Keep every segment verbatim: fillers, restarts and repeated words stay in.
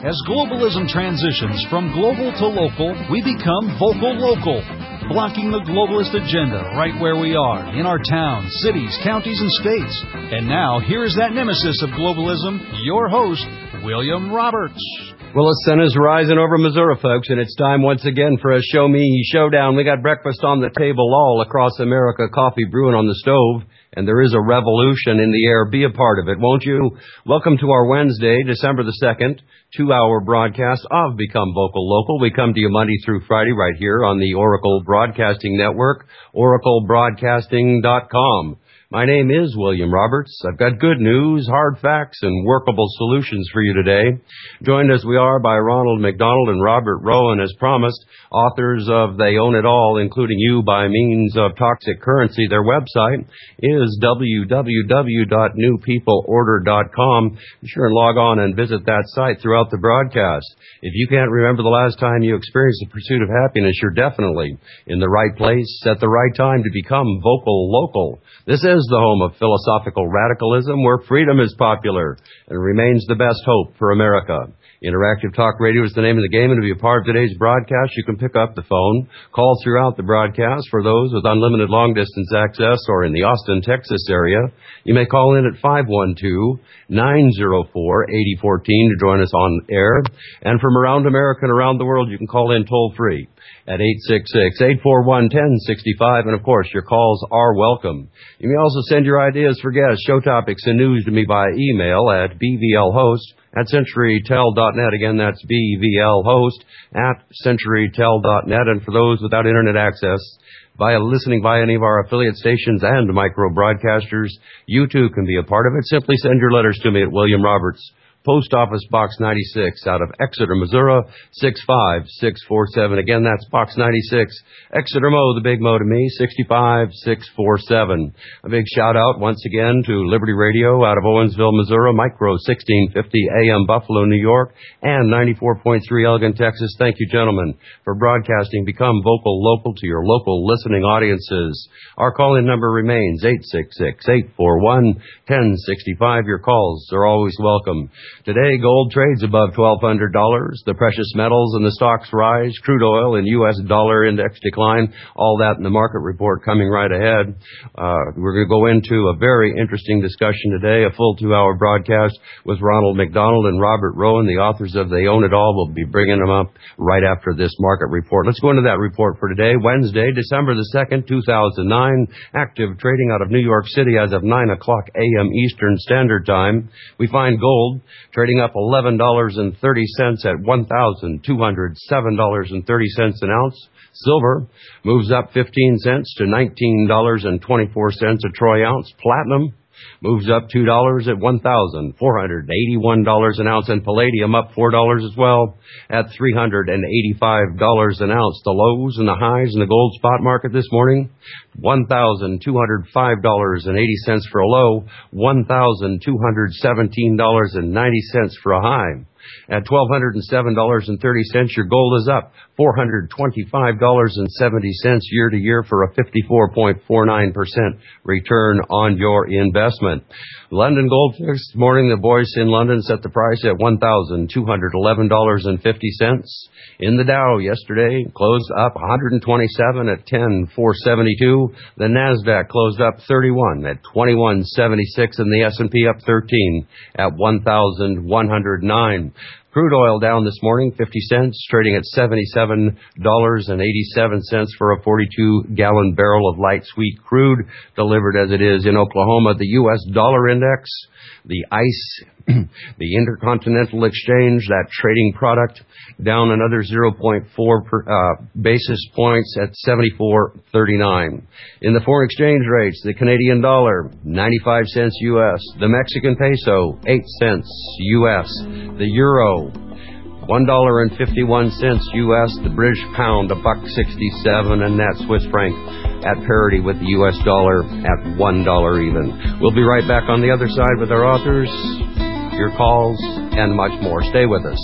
As globalism transitions from global to local, we become vocal local, blocking the globalist agenda right where we are, in our towns, cities, counties, and states. And now, here is that nemesis of globalism, your host, William Roberts. Well, the sun is rising over Missouri, folks, and it's time once again for a Show Me Showdown. We got breakfast on the table all across America, coffee brewing on the stove, and there is a revolution in the air. Be a part of it, won't you? Welcome to our Wednesday, December the second, two-hour broadcast of Become Vocal Local. We come to you Monday through Friday right here on the Oracle Broadcasting Network, oracle broadcasting dot com. My name is William Roberts. I've got good news, hard facts, and workable solutions for you today. Joined as we are by Ronald McDonald and Robert Rowan, as promised, authors of They Own It All, including you by means of Toxic Currency. Their website is w w w dot new people order dot com. Be sure and log on and visit that site throughout the broadcast. If you can't remember the last time you experienced the pursuit of happiness, you're definitely in the right place at the right time to become vocal local. This is the home of philosophical radicalism, where freedom is popular and remains the best hope for America. Interactive Talk Radio is the name of the game, and to be a part of today's broadcast, you can pick up the phone, call throughout the broadcast. For those with unlimited long-distance access or in the Austin, Texas area, you may call in at five one two, nine zero four, eight zero one four to join us on air. And from around America and around the world, you can call in toll-free at eight six six, eight four one, one zero six five, and of course, your calls are welcome. You may also send your ideas for guests, show topics, and news to me by email at b v l host at century tel dot net. Again, that's b v l host at century tel dot net. And for those without internet access, via listening via any of our affiliate stations and micro broadcasters, you too can be a part of it. Simply send your letters to me at William Roberts, Post Office Box ninety-six, out of Exeter, Missouri, six five six four seven. Again, that's Box ninety-six, Exeter Mo, the big Mo to me, six five six four seven. A big shout-out once again to Liberty Radio out of Owensville, Missouri, Micro sixteen fifty A M Buffalo, New York, and ninety-four point three Elgin, Texas. Thank you, gentlemen, for broadcasting Become Vocal Local to your local listening audiences. Our call-in number remains eight six six, eight four one, one zero six five. Your calls are always welcome. Today, gold trades above twelve hundred dollars. The precious metals and the stocks rise. Crude oil and U S dollar index decline. All that in the market report coming right ahead. Uh, we're going to go into a very interesting discussion today, a full two-hour broadcast with Ronald McDonald and Robert Rowan, the authors of They Own It All. We'll be bringing them up right after this market report. Let's go into that report for today, Wednesday, December the second, two thousand nine. Active trading out of New York City as of nine o'clock A M Eastern Standard Time. We find gold trading up eleven dollars and thirty cents at one thousand two hundred seven dollars and thirty cents an ounce. Silver moves up fifteen cents to nineteen dollars and twenty-four cents a troy ounce. Platinum moves up two dollars at one thousand four hundred eighty-one dollars an ounce. And palladium up four dollars as well at three hundred eighty-five dollars an ounce. The lows and the highs in the gold spot market this morning: one thousand two hundred five dollars and eighty cents for a low, one thousand two hundred seventeen dollars and ninety cents for a high. At one thousand two hundred seven dollars and thirty cents, your gold is up four hundred twenty-five dollars and seventy cents year to year for a fifty-four point four nine percent return on your investment. London Gold Fix this morning, the boys in London set the price at one thousand two hundred eleven dollars and fifty cents. In the Dow yesterday, closed up one hundred twenty-seven at ten thousand four hundred seventy-two. The NASDAQ closed up thirty-one at twenty-one seventy-six, and the S and P up thirteen at one thousand one hundred nine. Crude oil down this morning, fifty cents, trading at seventy-seven dollars and eighty-seven cents for a forty-two gallon barrel of light sweet crude, delivered as it is in Oklahoma. The U S dollar index, the ICE, the Intercontinental Exchange, that trading product, down another zero point four per, uh, basis points at seventy-four thirty-nine. In the foreign exchange rates, the Canadian dollar, ninety-five cents U S. The Mexican peso, eight cents U S. The euro, one dollar and fifty-one cents U S. The British pound, a buck sixty-seven, and that Swiss franc at parity with the U S dollar at one dollar even. We'll be right back on the other side with our authors, your calls, and much more. Stay with us.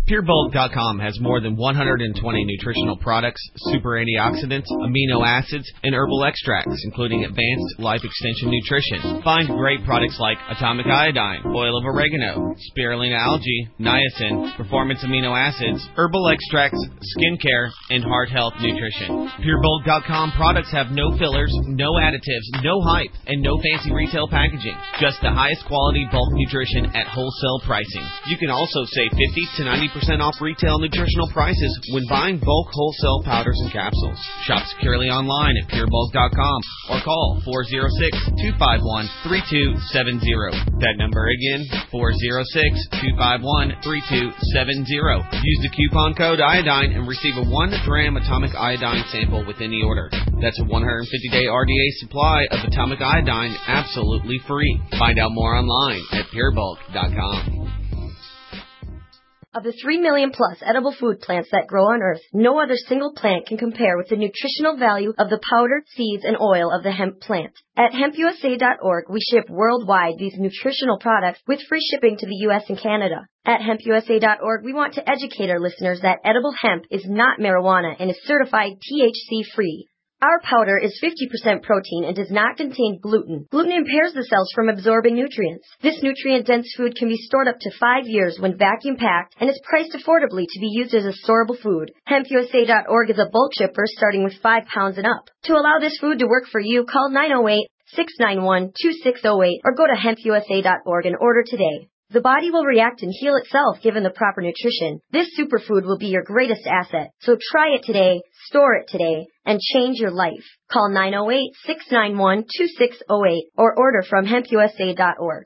Pure Bulk dot com has more than one hundred twenty nutritional products, super antioxidants, amino acids, and herbal extracts, including advanced life extension nutrition. Find great products like atomic iodine, oil of oregano, spirulina algae, niacin, performance amino acids, herbal extracts, skincare, and heart health nutrition. Pure Bulk dot com products have no fillers, no additives, no hype, and no fancy retail packaging. Just the highest quality bulk nutrition at wholesale pricing. You can also save fifty to ninety percent off retail nutritional prices when buying bulk wholesale powders and capsules. Shop securely online at Pure Bulk dot com or call four oh six, two five one, three two seven zero. That number again, four oh six, two five one, three two seven zero. Use the coupon code iodine and receive a one gram atomic iodine sample with any order. That's a one hundred fifty day R D A supply of atomic iodine absolutely free. Find out more online at Pure Bulk dot com. Of the three million plus edible food plants that grow on Earth, no other single plant can compare with the nutritional value of the powder, seeds, and oil of the hemp plant. At hemp U S A dot org, we ship worldwide these nutritional products with free shipping to the U S and Canada. At hemp U S A dot org, we want to educate our listeners that edible hemp is not marijuana and is certified T H C-free. Our powder is fifty percent protein and does not contain gluten. Gluten impairs the cells from absorbing nutrients. This nutrient-dense food can be stored up to five years when vacuum-packed and is priced affordably to be used as a storable food. hemp U S A dot org is a bulk shipper starting with five pounds and up. To allow this food to work for you, call nine oh eight, six nine one, two six oh eight or go to hemp U S A dot org and order today. The body will react and heal itself given the proper nutrition. This superfood will be your greatest asset. So try it today, store it today, and change your life. Call nine oh eight, six nine one, two six oh eight or order from hemp U S A dot org.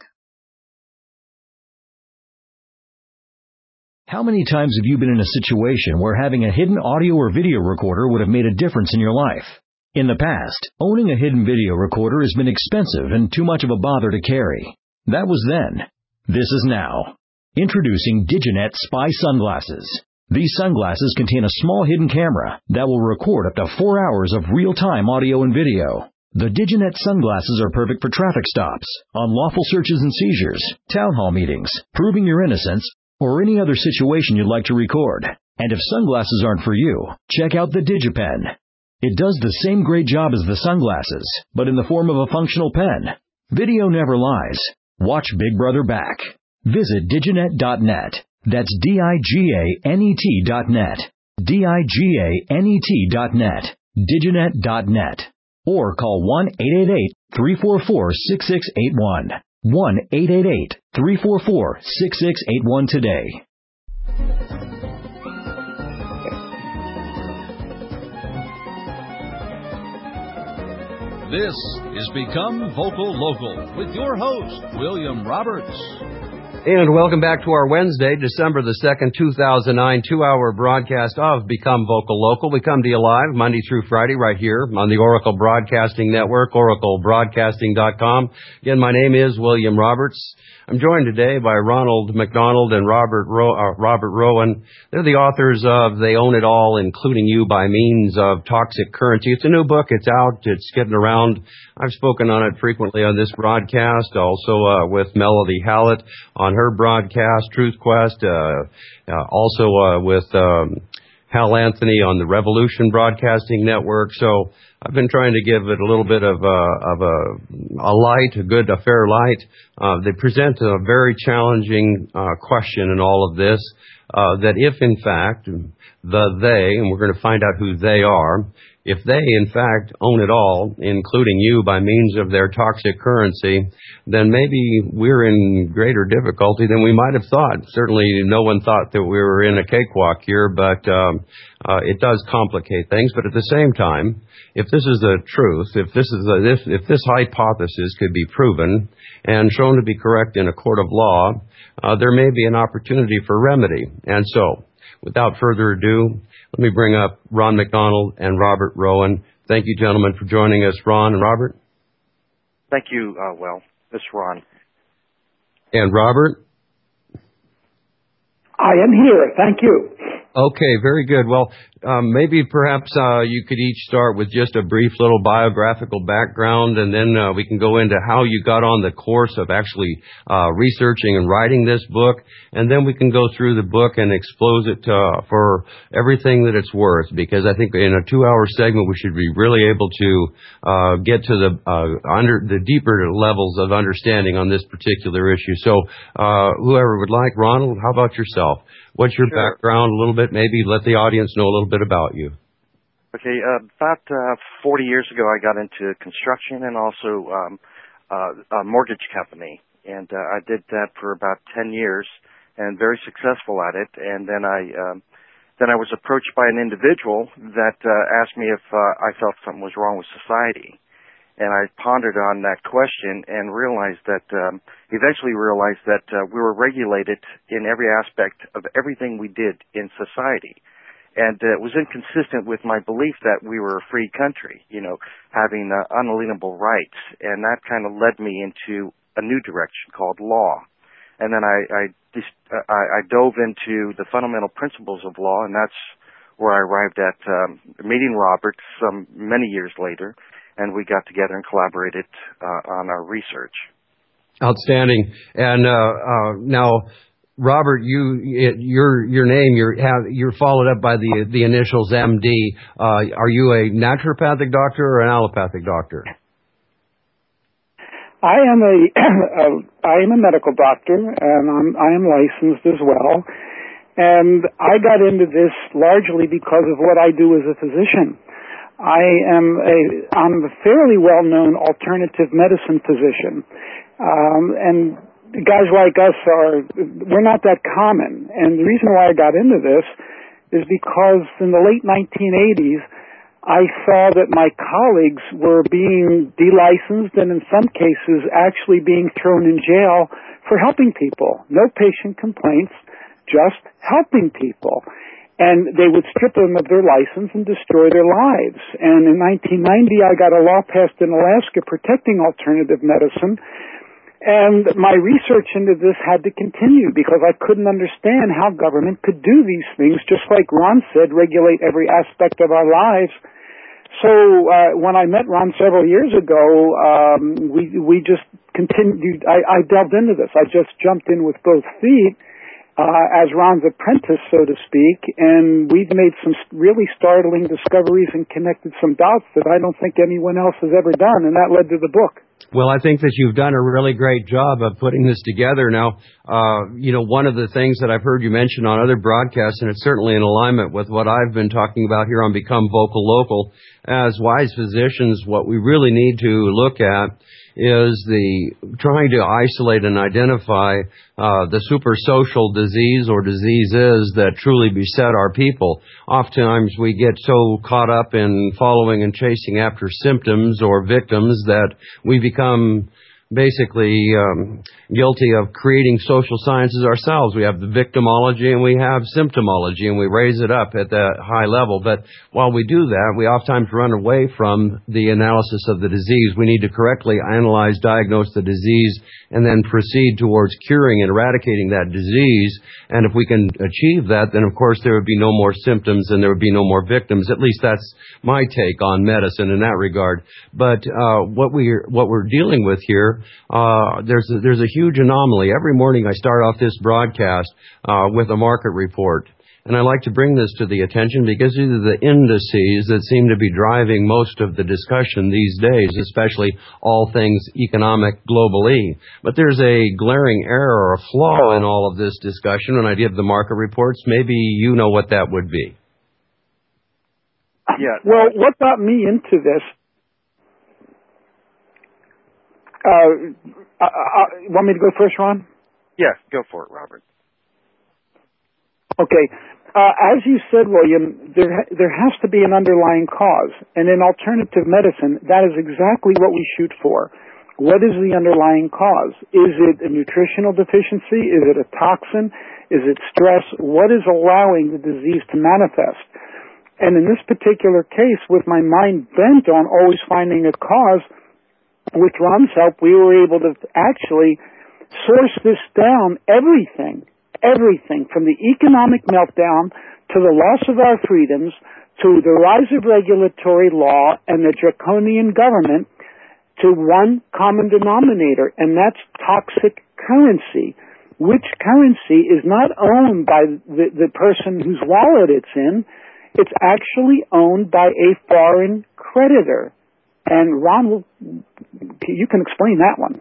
How many times have you been in a situation where having a hidden audio or video recorder would have made a difference in your life? In the past, owning a hidden video recorder has been expensive and too much of a bother to carry. That was then. This is now. Introducing Diginet Spy Sunglasses. These sunglasses contain a small hidden camera that will record up to four hours of real-time audio and video. The Diginet sunglasses are perfect for traffic stops, unlawful searches and seizures, town hall meetings, proving your innocence, or any other situation you'd like to record. And if sunglasses aren't for you, check out the DigiPen. It does the same great job as the sunglasses, but in the form of a functional pen. Video never lies. Watch Big Brother back. Visit diginet dot net. That's D I G A N E T dot net. D I G A N E T dot net. diginet dot net. Or call one eight eight eight, three four four, six six eight one. one eight eight eight, three four four, six six eight one today. This is Become Vocal Local with your host, William Roberts. And welcome back to our Wednesday, December the second, two thousand nine, two-hour broadcast of Become Vocal Local. We come to you live Monday through Friday right here on the Oracle Broadcasting Network, oracle broadcasting dot com. Again, my name is William Roberts. I'm joined today by Ronald McDonald and Robert Ro- uh, Robert Rowan. They're the authors of They Own It All, Including You by Means of Toxic Currency. It's a new book. It's out. It's getting around. I've spoken on it frequently on this broadcast, also uh, with Melody Hallett on her broadcast, Truth Quest, uh, uh, also uh, with um, Hal Anthony on the Revolution Broadcasting Network. So I've been trying to give it a little bit of a, of a, a light, a good, a fair light. Uh, they present a very challenging uh, question in all of this, uh, that if, in fact, the they, and we're going to find out who they are, if they, in fact, own it all, including you, by means of their toxic currency, then maybe we're in greater difficulty than we might have thought. Certainly no one thought that we were in a cakewalk here, but um, uh, it does complicate things. But at the same time, if this is the truth, if this is a, if, if this hypothesis could be proven and shown to be correct in a court of law, uh, there may be an opportunity for remedy. And so, without further ado, let me bring up Ron McDonald and Robert Rowan. Thank you, gentlemen, for joining us. Ron and Robert? Thank you, uh, well, Mister Ron. And Robert? I am here. Thank you. Okay, very good. Well, um, maybe perhaps uh, you could each start with just a brief little biographical background, and then uh, we can go into how you got on the course of actually uh, researching and writing this book, and then we can go through the book and expose it uh, for everything that it's worth, because I think in a two-hour segment we should be really able to uh, get to the uh, under the deeper levels of understanding on this particular issue. So uh, whoever would like, Ronald, how about yourself? What's your Sure. background a little bit? Maybe let the audience know a little bit about you. Okay, uh, about uh, forty years ago, I got into construction and also um, uh, a mortgage company, and uh, I did that for about ten years and very successful at it. And then I um, then I was approached by an individual that uh, asked me if uh, I felt something was wrong with society. And I pondered on that question and realized that, um, eventually realized that uh, we were regulated in every aspect of everything we did in society. And uh, it was inconsistent with my belief that we were a free country, you know, having uh, unalienable rights. And that kind of led me into a new direction called law. And then I, I, just, uh, I, I dove into the fundamental principles of law, and that's where I arrived at um, meeting Robert some many years later. And we got together and collaborated uh, on our research. Outstanding. And uh, uh, now, Robert, you it, your your name you're have, you're followed up by the the initials M D. Uh, are you a naturopathic doctor or an allopathic doctor? I am a, a I am a medical doctor, and I'm I am licensed as well. And I got into this largely because of what I do as a physician. I am a, I'm a fairly well-known alternative medicine physician. Um, and guys like us are, we're not that common. And the reason why I got into this is because in the late nineteen eighties, I saw that my colleagues were being delicensed and in some cases actually being thrown in jail for helping people. No patient complaints, just helping people. And they would strip them of their license and destroy their lives. And in nineteen ninety, I got a law passed in Alaska protecting alternative medicine. And my research into this had to continue because I couldn't understand how government could do these things, just like Ron said, regulate every aspect of our lives. So uh, when I met Ron several years ago, um, we we just continued. I, I delved into this. I just jumped in with both feet. Uh, as Ron's apprentice, so to speak, and we've made some really startling discoveries and connected some dots that I don't think anyone else has ever done, and that led to the book. Well, I think that you've done a really great job of putting this together. Now, uh, you know, one of the things that I've heard you mention on other broadcasts, and it's certainly in alignment with what I've been talking about here on Become Vocal Local, as wise physicians, what we really need to look at is the trying to isolate and identify uh, the super social disease or diseases that truly beset our people. Oftentimes we get so caught up in following and chasing after symptoms or victims that we become basically um, guilty of creating social sciences ourselves. We have the victimology and we have symptomology, and we raise it up at that high level. But while we do that, we oftentimes run away from the analysis of the disease. We need to correctly analyze, diagnose the disease, and then proceed towards curing and eradicating that disease. And if we can achieve that, then of course there would be no more symptoms and there would be no more victims. At least that's my take on medicine in that regard. But uh, what we're what we're dealing with here, uh, there's a, there's a huge anomaly. Every morning I start off this broadcast uh, with a market report. And I like to bring this to the attention because these are the indices that seem to be driving most of the discussion these days, especially all things economic globally. But there's a glaring error or a flaw in all of this discussion. When I give the market reports, maybe you know what that would be. Yeah. Well, what got me into this, uh, uh, uh, want me to go first, Ron? Yeah, go for it, Robert. Okay. Uh, as you said, William, there there has to be an underlying cause. And in alternative medicine, that is exactly what we shoot for. What is the underlying cause? Is it a nutritional deficiency? Is it a toxin? Is it stress? What is allowing the disease to manifest? And in this particular case, with my mind bent on always finding a cause, with Ron's help, we were able to actually source this down, everything. Everything from the economic meltdown to the loss of our freedoms, to the rise of regulatory law and the draconian government, to one common denominator, and that's toxic currency, which currency is not owned by the, the person whose wallet it's in. It's actually owned by a foreign creditor. And Ron, you can explain that one.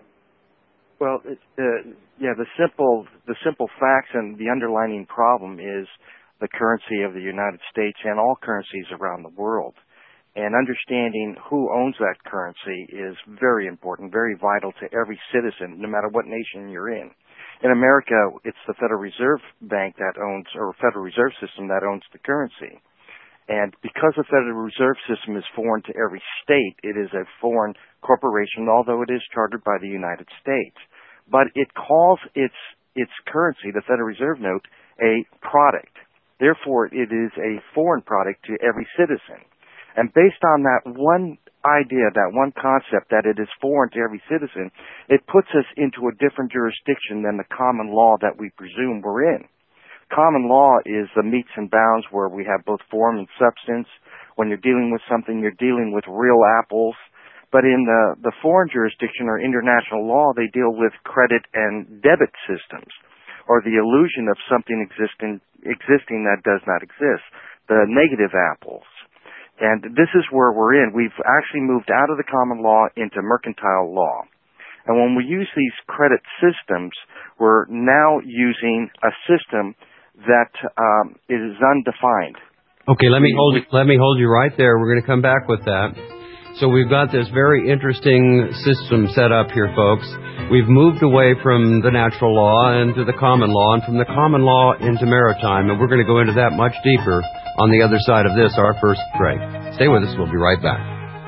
Well, it, uh, yeah, the simple the simple facts and the underlying problem is the currency of the United States and all currencies around the world. And understanding who owns that currency is very important, very vital to every citizen, no matter what nation you're in. In America, it's the Federal Reserve Bank that owns, or Federal Reserve System that owns the currency. And because the Federal Reserve System is foreign to every state, it is a foreign corporation, although it is chartered by the United States. But it calls its its currency, the Federal Reserve note, a product. Therefore, it is a foreign product to every citizen. And based on that one idea, that one concept that it is foreign to every citizen, it puts us into a different jurisdiction than the common law that we presume we're in. Common law is the metes and bounds where we have both form and substance. When you're dealing with something, you're dealing with real apples. But in the, the foreign jurisdiction or international law, they deal with credit and debit systems, or the illusion of something existing, existing that does not exist, the negative apples. And this is where we're in. We've actually moved out of the common law into mercantile law. And when we use these credit systems, we're now using a system that um, is undefined. Okay, let me hold you, let me hold you right there. We're going to come back with that. So we've got this very interesting system set up here, folks. We've moved away from the natural law into the common law, and from the common law into maritime, and we're going to go into that much deeper on the other side of this, our first break. Stay with us. We'll be right back.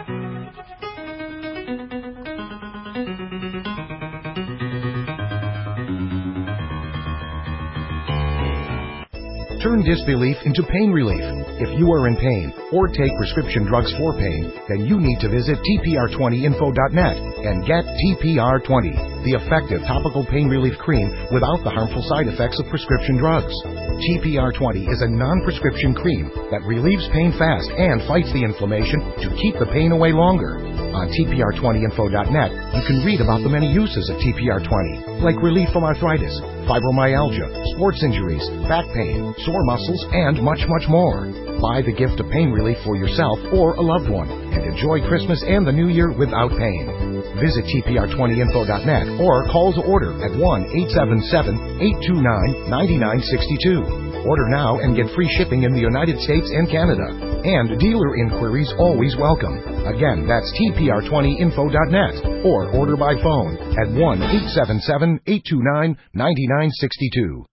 Turn disbelief into pain relief. If you are in pain or take prescription drugs for pain, then you need to visit T P R twenty info dot net and get T P R twenty, the effective topical pain relief cream without the harmful side effects of prescription drugs. T P R twenty is a non-prescription cream that relieves pain fast and fights the inflammation to keep the pain away longer. On T P R twenty info dot net, you can read about the many uses of T P R twenty, like relief from arthritis, fibromyalgia, sports injuries, back pain, sore muscles, and much, much more. Buy the gift of pain relief for yourself or a loved one and enjoy Christmas and the New Year without pain. Visit T P R twenty info dot net or call to order at one eight seven seven, eight two nine, nine nine six two. Order now and get free shipping in the United States and Canada. And dealer inquiries always welcome. Again, that's T P R twenty info dot net or order by phone at one eight seven seven, eight two nine, nine nine six two.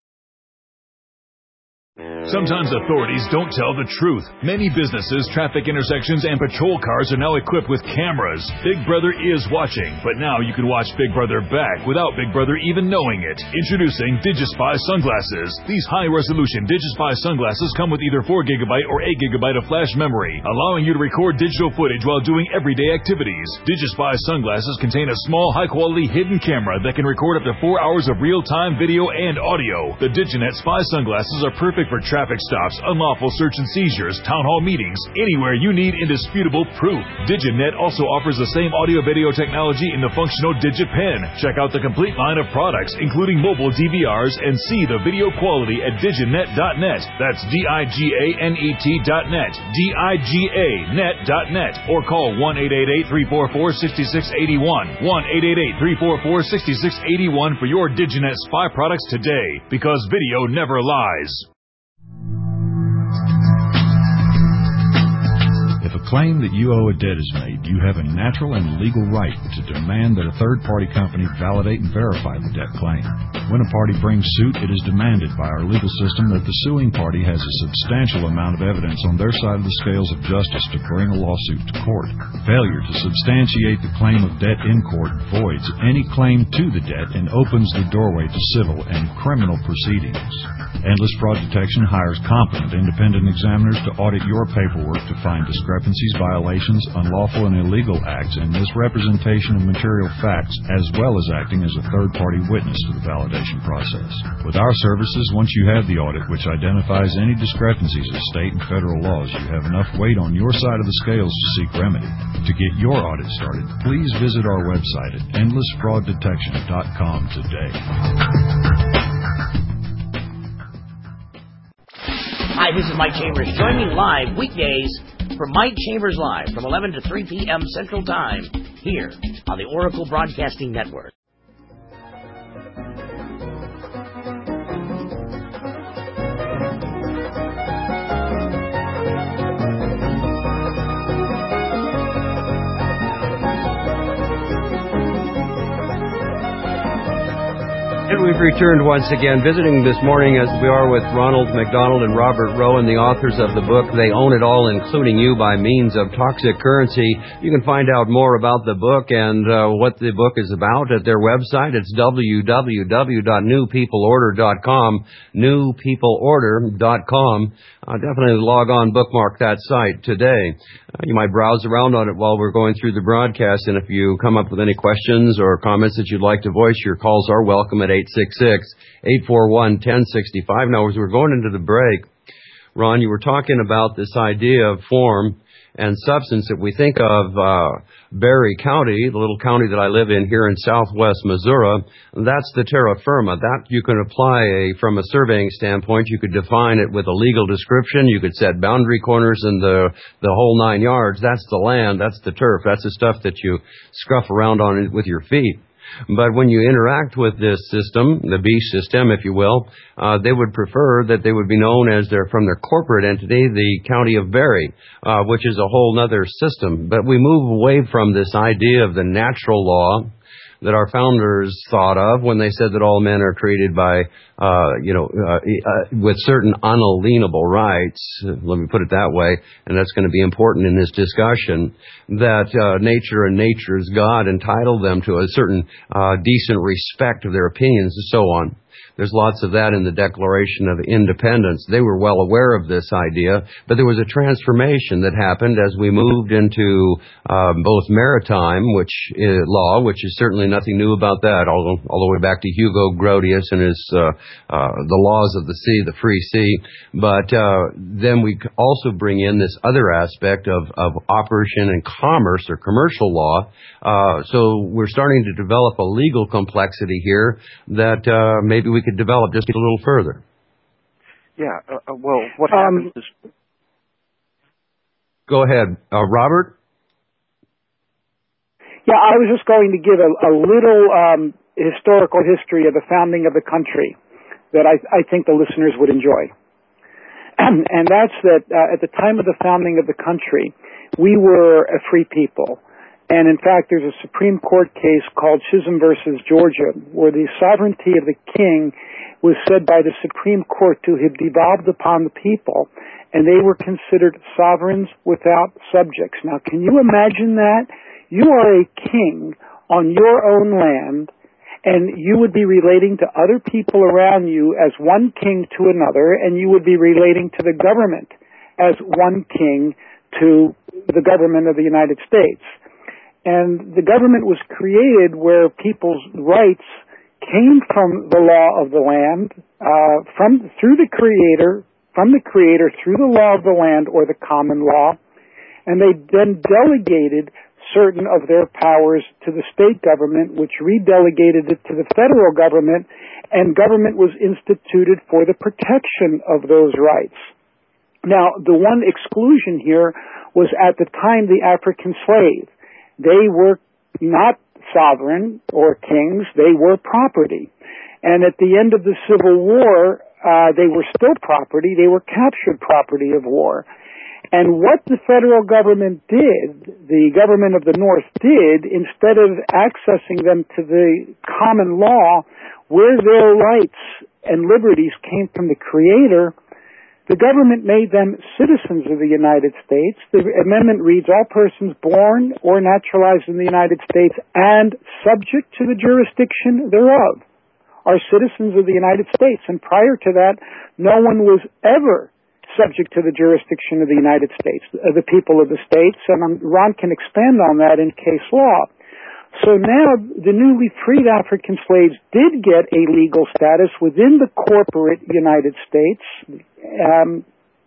Sometimes authorities don't tell the truth. Many businesses, traffic intersections, and patrol cars are now equipped with cameras. Big Brother is watching, but now you can watch Big Brother back without Big Brother even knowing it. Introducing DigiSpy sunglasses. These high-resolution DigiSpy sunglasses come with either four gigabyte or eight gigabyte of flash memory, allowing you to record digital footage while doing everyday activities. DigiSpy sunglasses contain a small, high-quality hidden camera that can record up to four hours of real-time video and audio. The DigiNet Spy sunglasses are perfect for traffic stops, unlawful search and seizures, town hall meetings, anywhere you need indisputable proof. DigiNet also offers the same audio-video technology in the functional DigiPen. Check out the complete line of products, including mobile D V Rs, and see the video quality at diginet dot net. That's D I G A N E T dot net, D I G A net dot net, or call one eight eight eight, three four four, six six eight one, one eight eight eight, three four four, six six eight one for your DigiNet Spy products today, because video never lies. If a claim that you owe a debt is made, you have a natural and legal right to demand that a third-party company validate and verify the debt claim. When a party brings suit, it is demanded by our legal system that the suing party has a substantial amount of evidence on their side of the scales of justice to bring a lawsuit to court. Failure to substantiate the claim of debt in court voids any claim to the debt and opens the doorway to civil and criminal proceedings. Endless Fraud Detection hires competent independent examiners to audit your paperwork to find discrepancies discrepancies, violations, unlawful and illegal acts, and misrepresentation of material facts, as well as acting as a third-party witness to the validation process. With our services, once you have the audit, which identifies any discrepancies of state and federal laws, you have enough weight on your side of the scales to seek remedy. To get your audit started, please visit our website at endless fraud detection dot com today. Hi, this is Mike Chambers. Join me live weekdays for Mike Chambers Live from eleven to three p.m. Central Time here on the Oracle Broadcasting Network. And we've returned once again, visiting this morning as we are with Ronald McDonald and Robert Rowan, the authors of the book, They Own It All, Including You by Means of Toxic Currency. You can find out more about the book and uh, what the book is about at their website. It's w w w dot new people order dot com, new people order dot com. Uh, definitely log on, bookmark that site today. Uh, you might browse around on it while we're going through the broadcast, and if you come up with any questions or comments that you'd like to voice, your calls are welcome at eight six six, eight four one, one zero six five. Now, as we're going into the break, Ron, you were talking about this idea of form and substance. If we think of uh, Berry County, the little county that I live in here in southwest Missouri, that's the terra firma. That you can apply a, from a surveying standpoint. You could define it with a legal description. You could set boundary corners and the the whole nine yards. That's the land. That's the turf. That's the stuff that you scruff around on with your feet. But when you interact with this system, the B system, if you will, uh, they would prefer that they would be known as their, from their corporate entity, the County of Berry, uh, which is a whole other system. But we move away from this idea of the natural law that our founders thought of when they said that all men are created by, uh, you know, uh, uh, with certain unalienable rights. Let me put it that way, and that's going to be important in this discussion, that uh, nature and nature's God entitled them to a certain uh, decent respect of their opinions and so on. There's lots of that in the Declaration of Independence. They were well aware of this idea, but there was a transformation that happened as we moved into uh, both maritime which is law, which is certainly nothing new about that, all, all the way back to Hugo Grotius and his uh, uh, the laws of the sea, the free sea. But uh, then we also bring in this other aspect of, of operation and commerce or commercial law. Uh, so we're starting to develop a legal complexity here that uh, maybe we could develop just a little further. Yeah, uh, well, what Um, happens is... Go ahead, uh, Robert. Yeah, I was just going to give a, a little um, historical history of the founding of the country that I, I think the listeners would enjoy. And, and that's that uh, at the time of the founding of the country, we were a free people. And in fact, there's a Supreme Court case called Chisholm versus Georgia, where the sovereignty of the king was said by the Supreme Court to have devolved upon the people, and they were considered sovereigns without subjects. Now, can you imagine that? You are a king on your own land, and you would be relating to other people around you as one king to another, and you would be relating to the government as one king to the government of the United States. And the government was created where people's rights came from the law of the land, uh, from through the creator, from the creator through the law of the land or the common law, and they then delegated certain of their powers to the state government, which redelegated it to the federal government, and government was instituted for the protection of those rights. Now, the one exclusion here was at the time the African slave. They were not sovereign or kings, they were property. And at the end of the Civil War, uh, they were still property, they were captured property of war. And what the federal government did, the government of the North did, instead of accessing them to the common law, where their rights and liberties came from the Creator, the government made them citizens of the United States. The amendment reads, all persons born or naturalized in the United States and subject to the jurisdiction thereof are citizens of the United States. And prior to that, no one was ever subject to the jurisdiction of the United States, uh, the people of the states, and um, Ron can expand on that in case law. So now the newly freed African slaves did get a legal status within the corporate United States, um,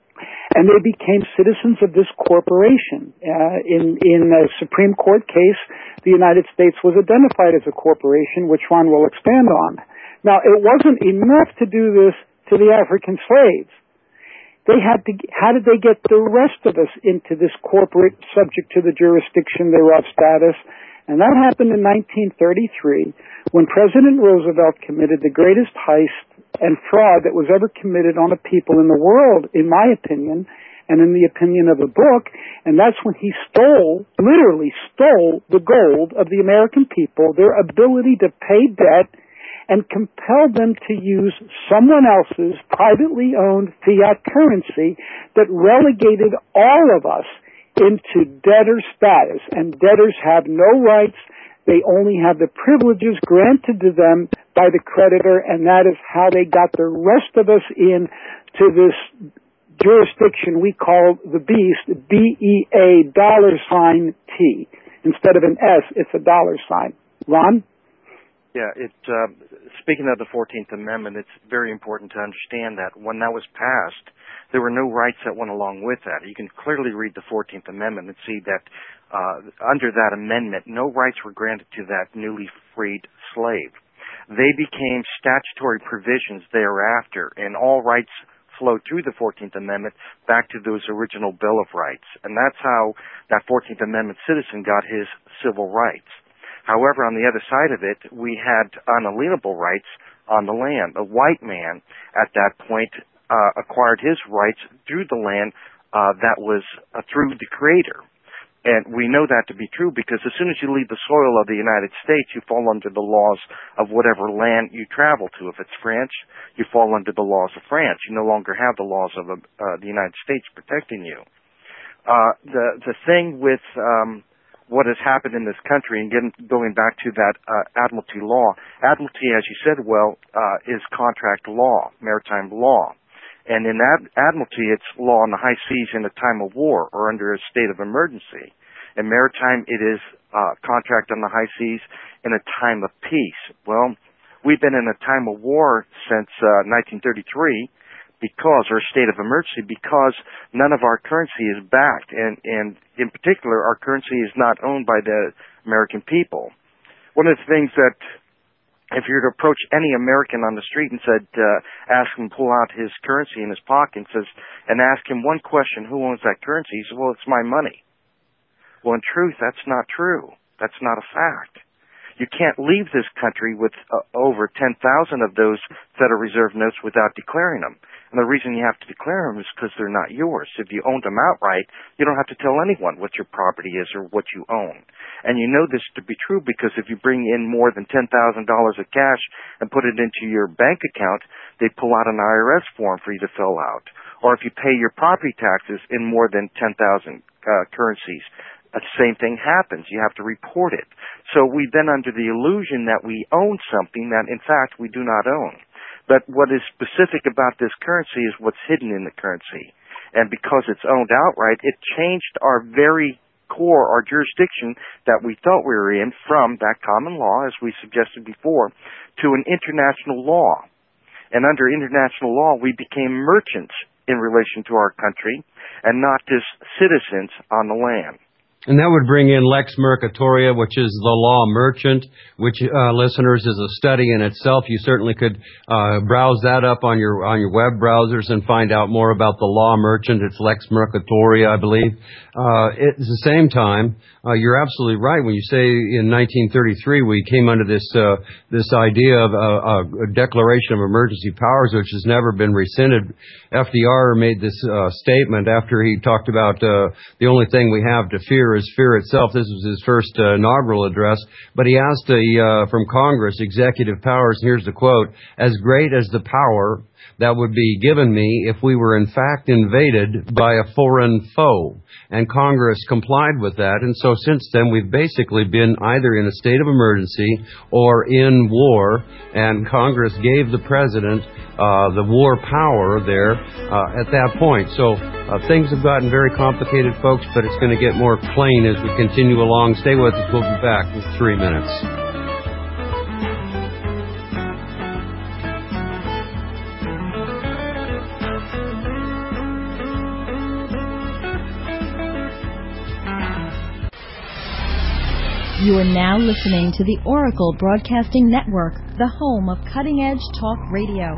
and they became citizens of this corporation. Uh, in, in a Supreme Court case, the United States was identified as a corporation, which Ron will expand on. Now, it wasn't enough to do this to the African slaves. They had to, how did they get the rest of us into this corporate subject to the jurisdiction thereof status? And that happened in nineteen thirty-three when President Roosevelt committed the greatest heist and fraud that was ever committed on a people in the world, in my opinion, and in the opinion of the book. And that's when he stole, literally stole the gold of the American people, their ability to pay debt, and compelled them to use someone else's privately owned fiat currency that relegated all of us into debtor status. And debtors have no rights. They only have the privileges granted to them by the creditor, and that is how they got the rest of us in to this jurisdiction we call the beast, B E A dollar sign T. Instead of an S, it's a dollar sign. Ron? Yeah, it, uh, speaking of the fourteenth Amendment, it's very important to understand that when that was passed, there were no rights that went along with that. You can clearly read the fourteenth Amendment and see that uh, under that amendment, no rights were granted to that newly freed slave. They became statutory provisions thereafter, and all rights flowed through the fourteenth Amendment back to those original Bill of Rights. And that's how that fourteenth Amendment citizen got his civil rights. However, on the other side of it, we had unalienable rights on the land. A white man at that point uh, acquired his rights through the land uh, that was uh, through the Creator. And we know that to be true because as soon as you leave the soil of the United States, you fall under the laws of whatever land you travel to. If it's France, you fall under the laws of France. You no longer have the laws of uh, the United States protecting you. Uh, the the thing with um, what has happened in this country, and getting, going back to that uh, Admiralty law, Admiralty, as you said, well, uh, is contract law, maritime law. And in Ad- Admiralty, it's law on the high seas in a time of war or under a state of emergency. In maritime, it is uh, contract on the high seas in a time of peace. Well, we've been in a time of war since uh, nineteen thirty-three because, or a state of emergency, because none of our currency is backed. And, and in particular, our currency is not owned by the American people. One of the things that if you were to approach any American on the street and said, uh, ask him to pull out his currency in his pocket and says, and ask him one question, who owns that currency? He says, well, it's my money. Well, in truth, that's not true. That's not a fact. You can't leave this country with uh, over ten thousand of those Federal Reserve notes without declaring them. And the reason you have to declare them is because they're not yours. If you owned them outright, you don't have to tell anyone what your property is or what you own. And you know this to be true because if you bring in more than ten thousand dollars of cash and put it into your bank account, they pull out an I R S form for you to fill out. Or if you pay your property taxes in more than ten thousand uh, currencies, the same thing happens. You have to report it. So we've been under the illusion that we own something that, in fact, we do not own. But what is specific about this currency is what's hidden in the currency. And because it's owned outright, it changed our very core, our jurisdiction that we thought we were in from that common law, as we suggested before, to an international law. And under international law, we became merchants in relation to our country and not just citizens on the land. And that would bring in Lex Mercatoria, which is the law merchant, which, uh, listeners, is a study in itself. You certainly could uh, browse that up on your on your web browsers and find out more about the law merchant. It's Lex Mercatoria, I believe. Uh, at the same time, uh, you're absolutely right when you say in nineteen thirty-three we came under this uh, this idea of uh, a declaration of emergency powers, which has never been rescinded. F D R made this uh, statement after he talked about uh, the only thing we have to fear is fear itself. This was his first uh, inaugural address, but he asked a, uh, from Congress executive powers, and here's the quote, as great as the power that would be given me if we were in fact invaded by a foreign foe. And Congress complied with that, and so since then we've basically been either in a state of emergency or in war, and Congress gave the president uh, the war power there uh, at that point. So uh, things have gotten very complicated, folks, but it's going to get more plain as we continue along. Stay with us. We'll be back in three minutes. You are now listening to the Oracle Broadcasting Network, the home of cutting-edge talk radio.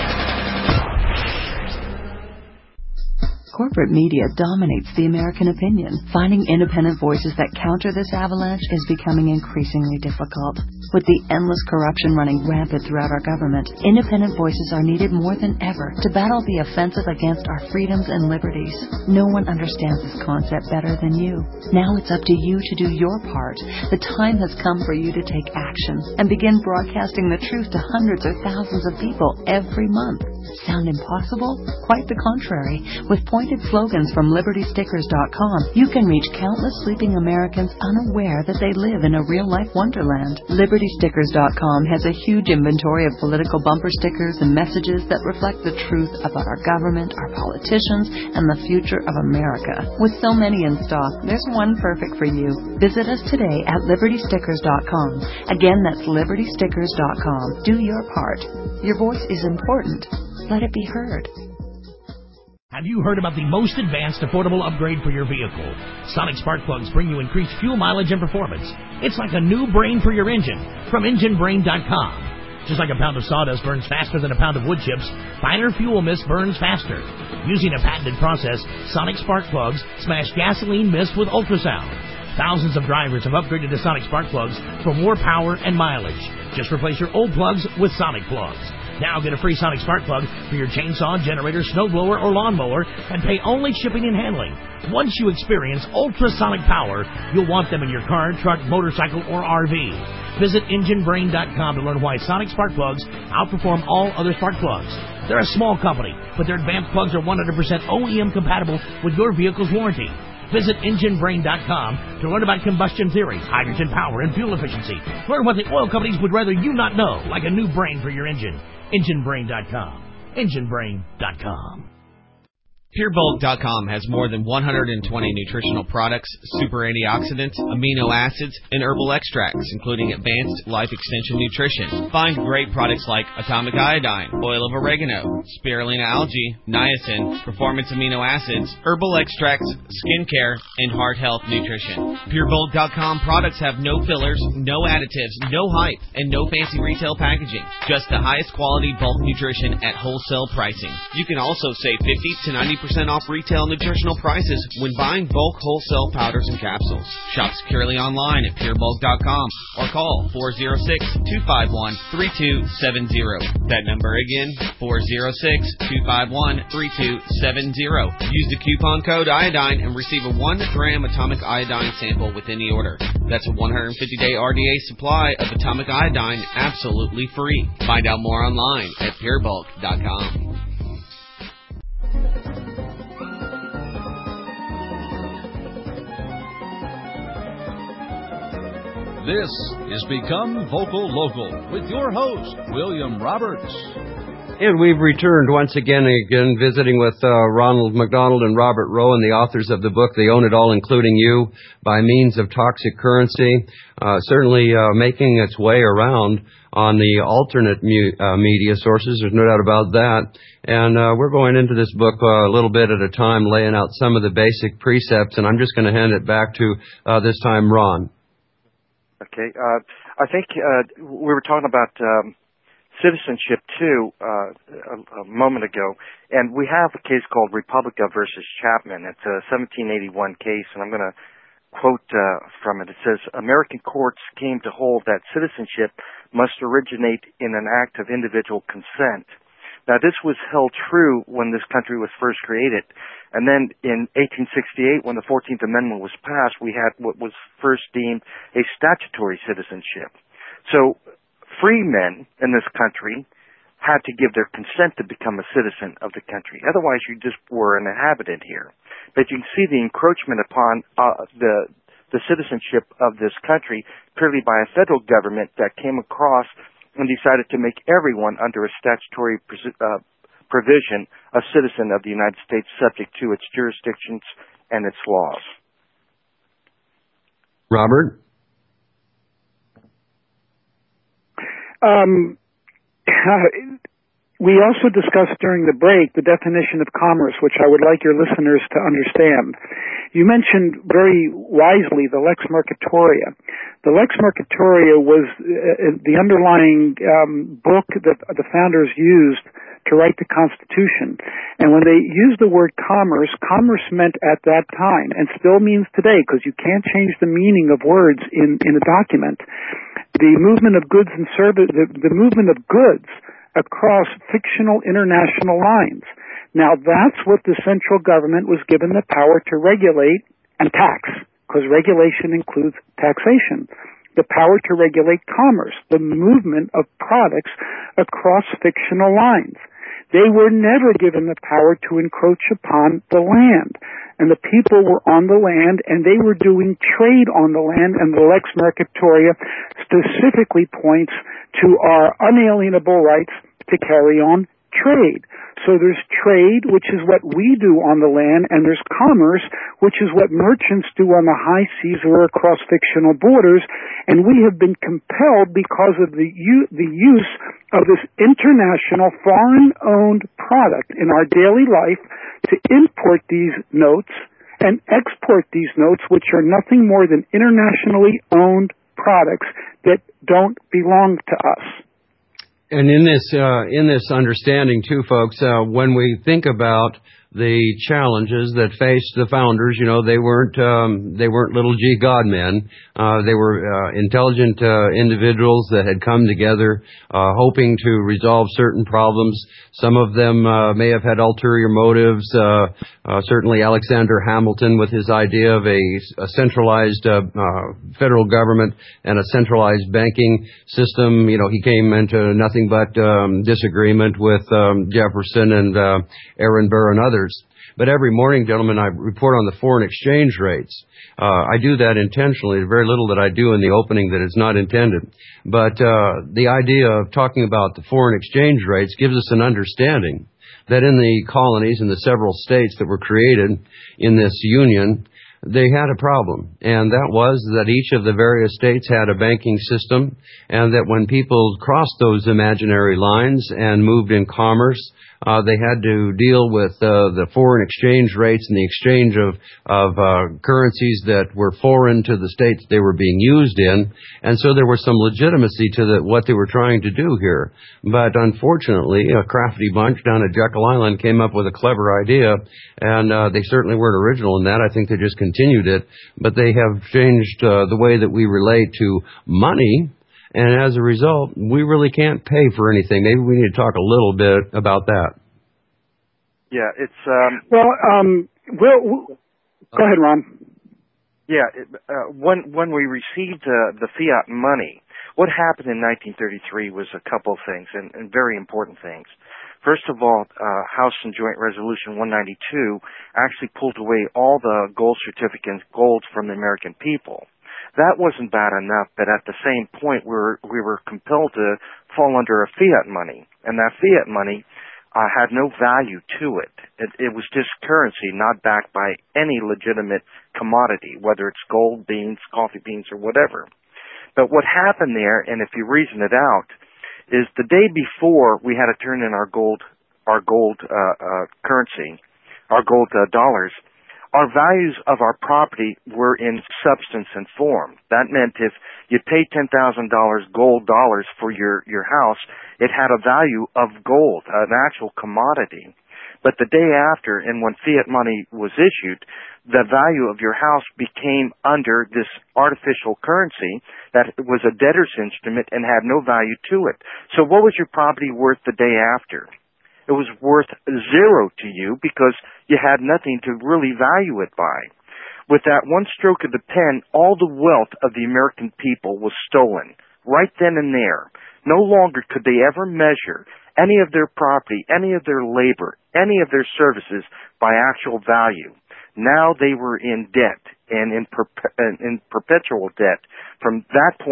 Corporate media dominates the American opinion. Finding independent voices that counter this avalanche is becoming increasingly difficult. With the endless corruption running rampant throughout our government, independent voices are needed more than ever to battle the offensive against our freedoms and liberties. No one understands this concept better than you. Now it's up to you to do your part. The time has come for you to take action and begin broadcasting the truth to hundreds or thousands of people every month. Sound impossible? Quite the contrary. With pointed slogans from Liberty Stickers dot com, you can reach countless sleeping Americans unaware that they live in a real-life wonderland. Liberty Stickers dot com has a huge inventory of political bumper stickers and messages that reflect the truth about our government, our politicians, and the future of America. With so many in stock, there's one perfect for you. Visit us today at Liberty Stickers dot com. Again, that's Liberty Stickers dot com. Do your part. Your voice is important. Let it be heard. Have you heard about the most advanced affordable upgrade for your vehicle? Sonic Spark Plugs bring you increased fuel mileage and performance. It's like a new brain for your engine from engine brain dot com. Just like a pound of sawdust burns faster than a pound of wood chips, finer fuel mist burns faster. Using a patented process, Sonic Spark Plugs smash gasoline mist with ultrasound. Thousands of drivers have upgraded to Sonic Spark Plugs for more power and mileage. Just replace your old plugs with Sonic Plugs. Now get a free Sonic Spark Plug for your chainsaw, generator, snowblower, or lawnmower and pay only shipping and handling. Once you experience ultrasonic power, you'll want them in your car, truck, motorcycle, or R V. Visit engine brain dot com to learn why Sonic Spark Plugs outperform all other spark plugs. They're a small company, but their advanced plugs are one hundred percent O E M compatible with your vehicle's warranty. Visit engine brain dot com to learn about combustion theory, hydrogen power, and fuel efficiency. Learn what the oil companies would rather you not know, like a new brain for your engine. engine brain dot com. engine brain dot com. Pure Bulk dot com has more than one hundred twenty nutritional products, super antioxidants, amino acids, and herbal extracts, including advanced life extension nutrition. Find great products like atomic iodine, oil of oregano, spirulina algae, niacin, performance amino acids, herbal extracts, skincare, and heart health nutrition. Pure Bulk dot com products have no fillers, no additives, no hype, and no fancy retail packaging. Just the highest quality bulk nutrition at wholesale pricing. You can also save fifty to ninety percent off retail nutritional prices when buying bulk wholesale powders and capsules. Shop securely online at Pure Bulk dot com or call four oh six, two five one, three two seven zero. That number again, four oh six, two five one, three two seven zero. Use the coupon code iodine and receive a one gram atomic iodine sample with any order. That's a one hundred fifty day R D A supply of atomic iodine absolutely free. Find out more online at Pure Bulk dot com. This is Become Vocal Local with your host, William Roberts. And we've returned once again, again visiting with uh, Ronald McDonald and Robert Rowan, the authors of the book, They Own It All, Including You, By Means of Toxic Currency, uh, certainly uh, making its way around on the alternate mu- uh, media sources. There's no doubt about that. And uh, we're going into this book uh, a little bit at a time, laying out some of the basic precepts, and I'm just going to hand it back to, uh, this time, Ron. Okay. Uh, I think uh, we were talking about um, citizenship, too, uh, a, a moment ago. And we have a case called Republica versus Chapman. It's a seventeen eighty-one case, and I'm going to quote uh, from it. It says, American courts came to hold that citizenship must originate in an act of individual consent. Now, this was held true when this country was first created. And then in eighteen sixty-eight, when the fourteenth Amendment was passed, we had what was first deemed a statutory citizenship. So free men in this country had to give their consent to become a citizen of the country. Otherwise, you just were an inhabitant here. But you can see the encroachment upon uh, the the citizenship of this country purely by a federal government that came across and decided to make everyone under a statutory uh, provision a citizen of the United States subject to its jurisdictions and its laws. Robert? Um, we also discussed during the break the definition of commerce, which I would like your listeners to understand. You mentioned very wisely the Lex Mercatoria. The Lex Mercatoria was uh, the underlying um, book that the founders used to write the Constitution. And when they used the word commerce, commerce meant at that time, and still means today, because you can't change the meaning of words in, in a document, the movement of goods and service, the, the movement of goods across fictional international lines. Now that's what the central government was given the power to regulate and tax, because regulation includes taxation. The power to regulate commerce, the movement of products across fictional lines. They were never given the power to encroach upon the land. And the people were on the land, and they were doing trade on the land, and the Lex Mercatoria specifically points to our unalienable rights to carry on trade. So there's trade, which is what we do on the land, and there's commerce, which is what merchants do on the high seas or across fictional borders, and we have been compelled because of the, u- the use of this international foreign-owned product in our daily life to import these notes and export these notes, which are nothing more than internationally owned products that don't belong to us. And in this uh, in this understanding, too, folks, uh, when we think about the challenges that faced the founders, you know, they weren't um, they weren't little G God men. Uh, they were uh, intelligent uh, individuals that had come together, uh, hoping to resolve certain problems. Some of them uh, may have had ulterior motives. Uh, uh, certainly, Alexander Hamilton, with his idea of a, a centralized uh, uh, federal government and a centralized banking system, you know, he came into nothing but um, disagreement with um, Jefferson and uh, Aaron Burr and others. But every morning, gentlemen, I report on the foreign exchange rates. Uh, I do that intentionally. There's very little that I do in the opening that is not intended. But uh, the idea of talking about the foreign exchange rates gives us an understanding that in the colonies, in the several states that were created in this union, they had a problem, and that was that each of the various states had a banking system, and that when people crossed those imaginary lines and moved in commerce, uh, they had to deal with uh, the foreign exchange rates and the exchange of, of uh, currencies that were foreign to the states they were being used in, and so there was some legitimacy to the, what they were trying to do here. But unfortunately, a crafty bunch down at Jekyll Island came up with a clever idea, and uh, they certainly weren't original in that. I think they just continued it, but they have changed uh, the way that we relate to money, and as a result, we really can't pay for anything. Maybe we need to talk a little bit about that. Yeah, it's... Um, well, um, we'll, we'll, go ahead, Ron. Yeah, it, uh, when, when we received uh, the fiat money, what happened in nineteen thirty-three was a couple of things, and, and very important things. First of all, uh, House and Joint Resolution one ninety-two actually pulled away all the gold certificates, gold from the American people. That wasn't bad enough, but at the same point, we were, we were compelled to fall under a fiat money, and that fiat money uh, had no value to it. it. It was just currency, not backed by any legitimate commodity, whether it's gold, beans, coffee beans, or whatever. But what happened there, and if you reason it out, is the day before we had to turn in our gold, our gold uh, uh, currency, our gold uh, dollars, our values of our property were in substance and form. That meant if you paid ten thousand dollars gold dollars for your, your house, it had a value of gold, an actual commodity. But the day after, and when fiat money was issued, the value of your house became under this artificial currency that was a debtor's instrument and had no value to it. So what was your property worth the day after? It was worth zero to you because you had nothing to really value it by. With that one stroke of the pen, all the wealth of the American people was stolen right then and there. No longer could they ever measure any of their property, any of their labor, any of their services by actual value. Now they were in debt and in, perpe- in perpetual debt from that point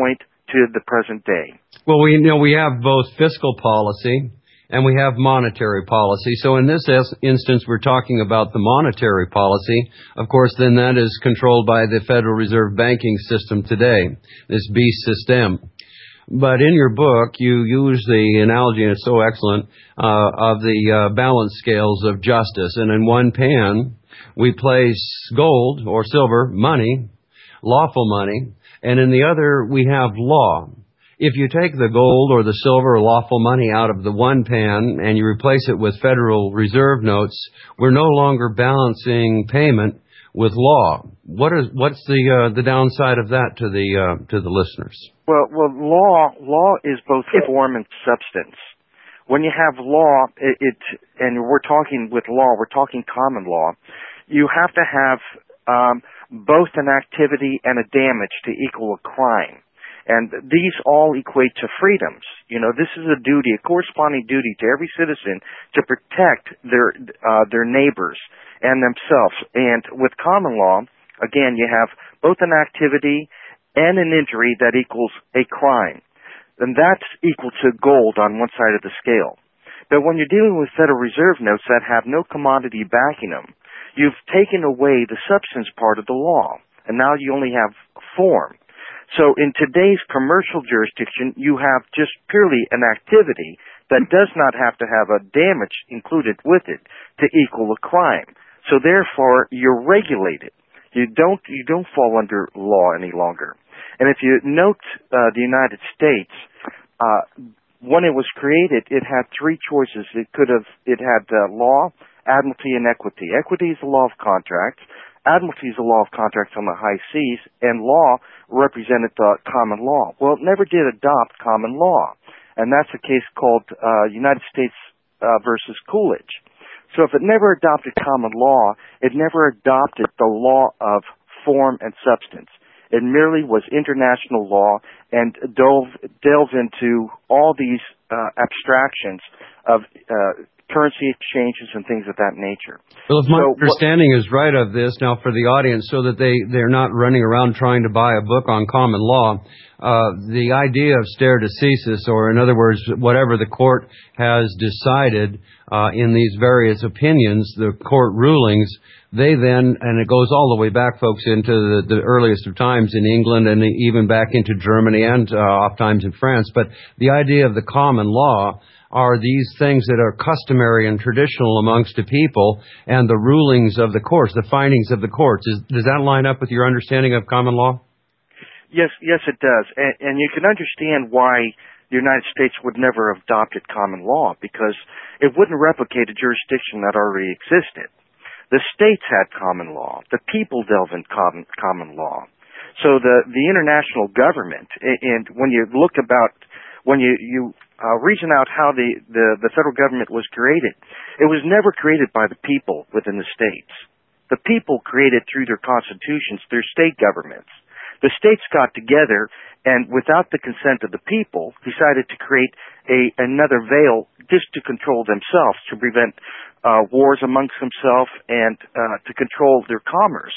to the present day? Well, we you know we have both fiscal policy and we have monetary policy. So in this instance, we're talking about the monetary policy. Of course, then that is controlled by the Federal Reserve banking system today, this beast system. But in your book, you use the analogy, and it's so excellent, uh, of the uh, balance scales of justice. And in one pan, we place gold or silver, money, lawful money, and in the other, we have law. If you take the gold or the silver or lawful money out of the one pan and you replace it with Federal Reserve notes, we're no longer balancing payment with law. What is what's the uh, the downside of that to the uh, to the listeners? Well, well, law law is both form and substance. When you have law, it, it and we're talking with law, we're talking common law. You have to have um, both an activity and a damage to equal a crime. And these all equate to freedoms. You know, this is a duty, a corresponding duty to every citizen to protect their uh, their neighbors and themselves. And with common law, again, you have both an activity and an injury that equals a crime. And that's equal to gold on one side of the scale. But when you're dealing with Federal Reserve notes that have no commodity backing them, you've taken away the substance part of the law, and now you only have form. So in today's commercial jurisdiction, you have just purely an activity that does not have to have a damage included with it to equal a crime. So therefore, you're regulated. You don't you don't fall under law any longer. And if you note uh, the United States, uh, when it was created, it had three choices. It could have it had uh, law, admiralty, and equity. Equity is the law of contracts. Admiralty is the law of contracts on the high seas, and law represented the common law. Well, it never did adopt common law, and that's a case called uh, United States uh, versus Coolidge. So if it never adopted common law, it never adopted the law of form and substance. It merely was international law and dove, delves into all these uh, abstractions of uh, currency exchanges and things of that nature. Well, if my so, understanding what, is right of this now for the audience, so that they, they're not running around trying to buy a book on common law, uh, the idea of stare decisis, or in other words, whatever the court has decided uh, in these various opinions, the court rulings, they then, and it goes all the way back, folks, into the, the earliest of times in England and even back into Germany and uh, oft times in France, but the idea of the common law are these things that are customary and traditional amongst the people, and the rulings of the courts, the findings of the courts. Is, does that line up with your understanding of common law? Yes, yes, it does. And, and you can understand why the United States would never have adopted common law, because it wouldn't replicate a jurisdiction that already existed. The states had common law. The people delve in common, common law. So the, the international government, and when you look about, when you, you Uh, reason out how the, the, the federal government was created. It was never created by the people within the states. The people created through their constitutions, their state governments. The states got together and without the consent of the people decided to create a, another veil just to control themselves, to prevent uh, wars amongst themselves and uh, to control their commerce.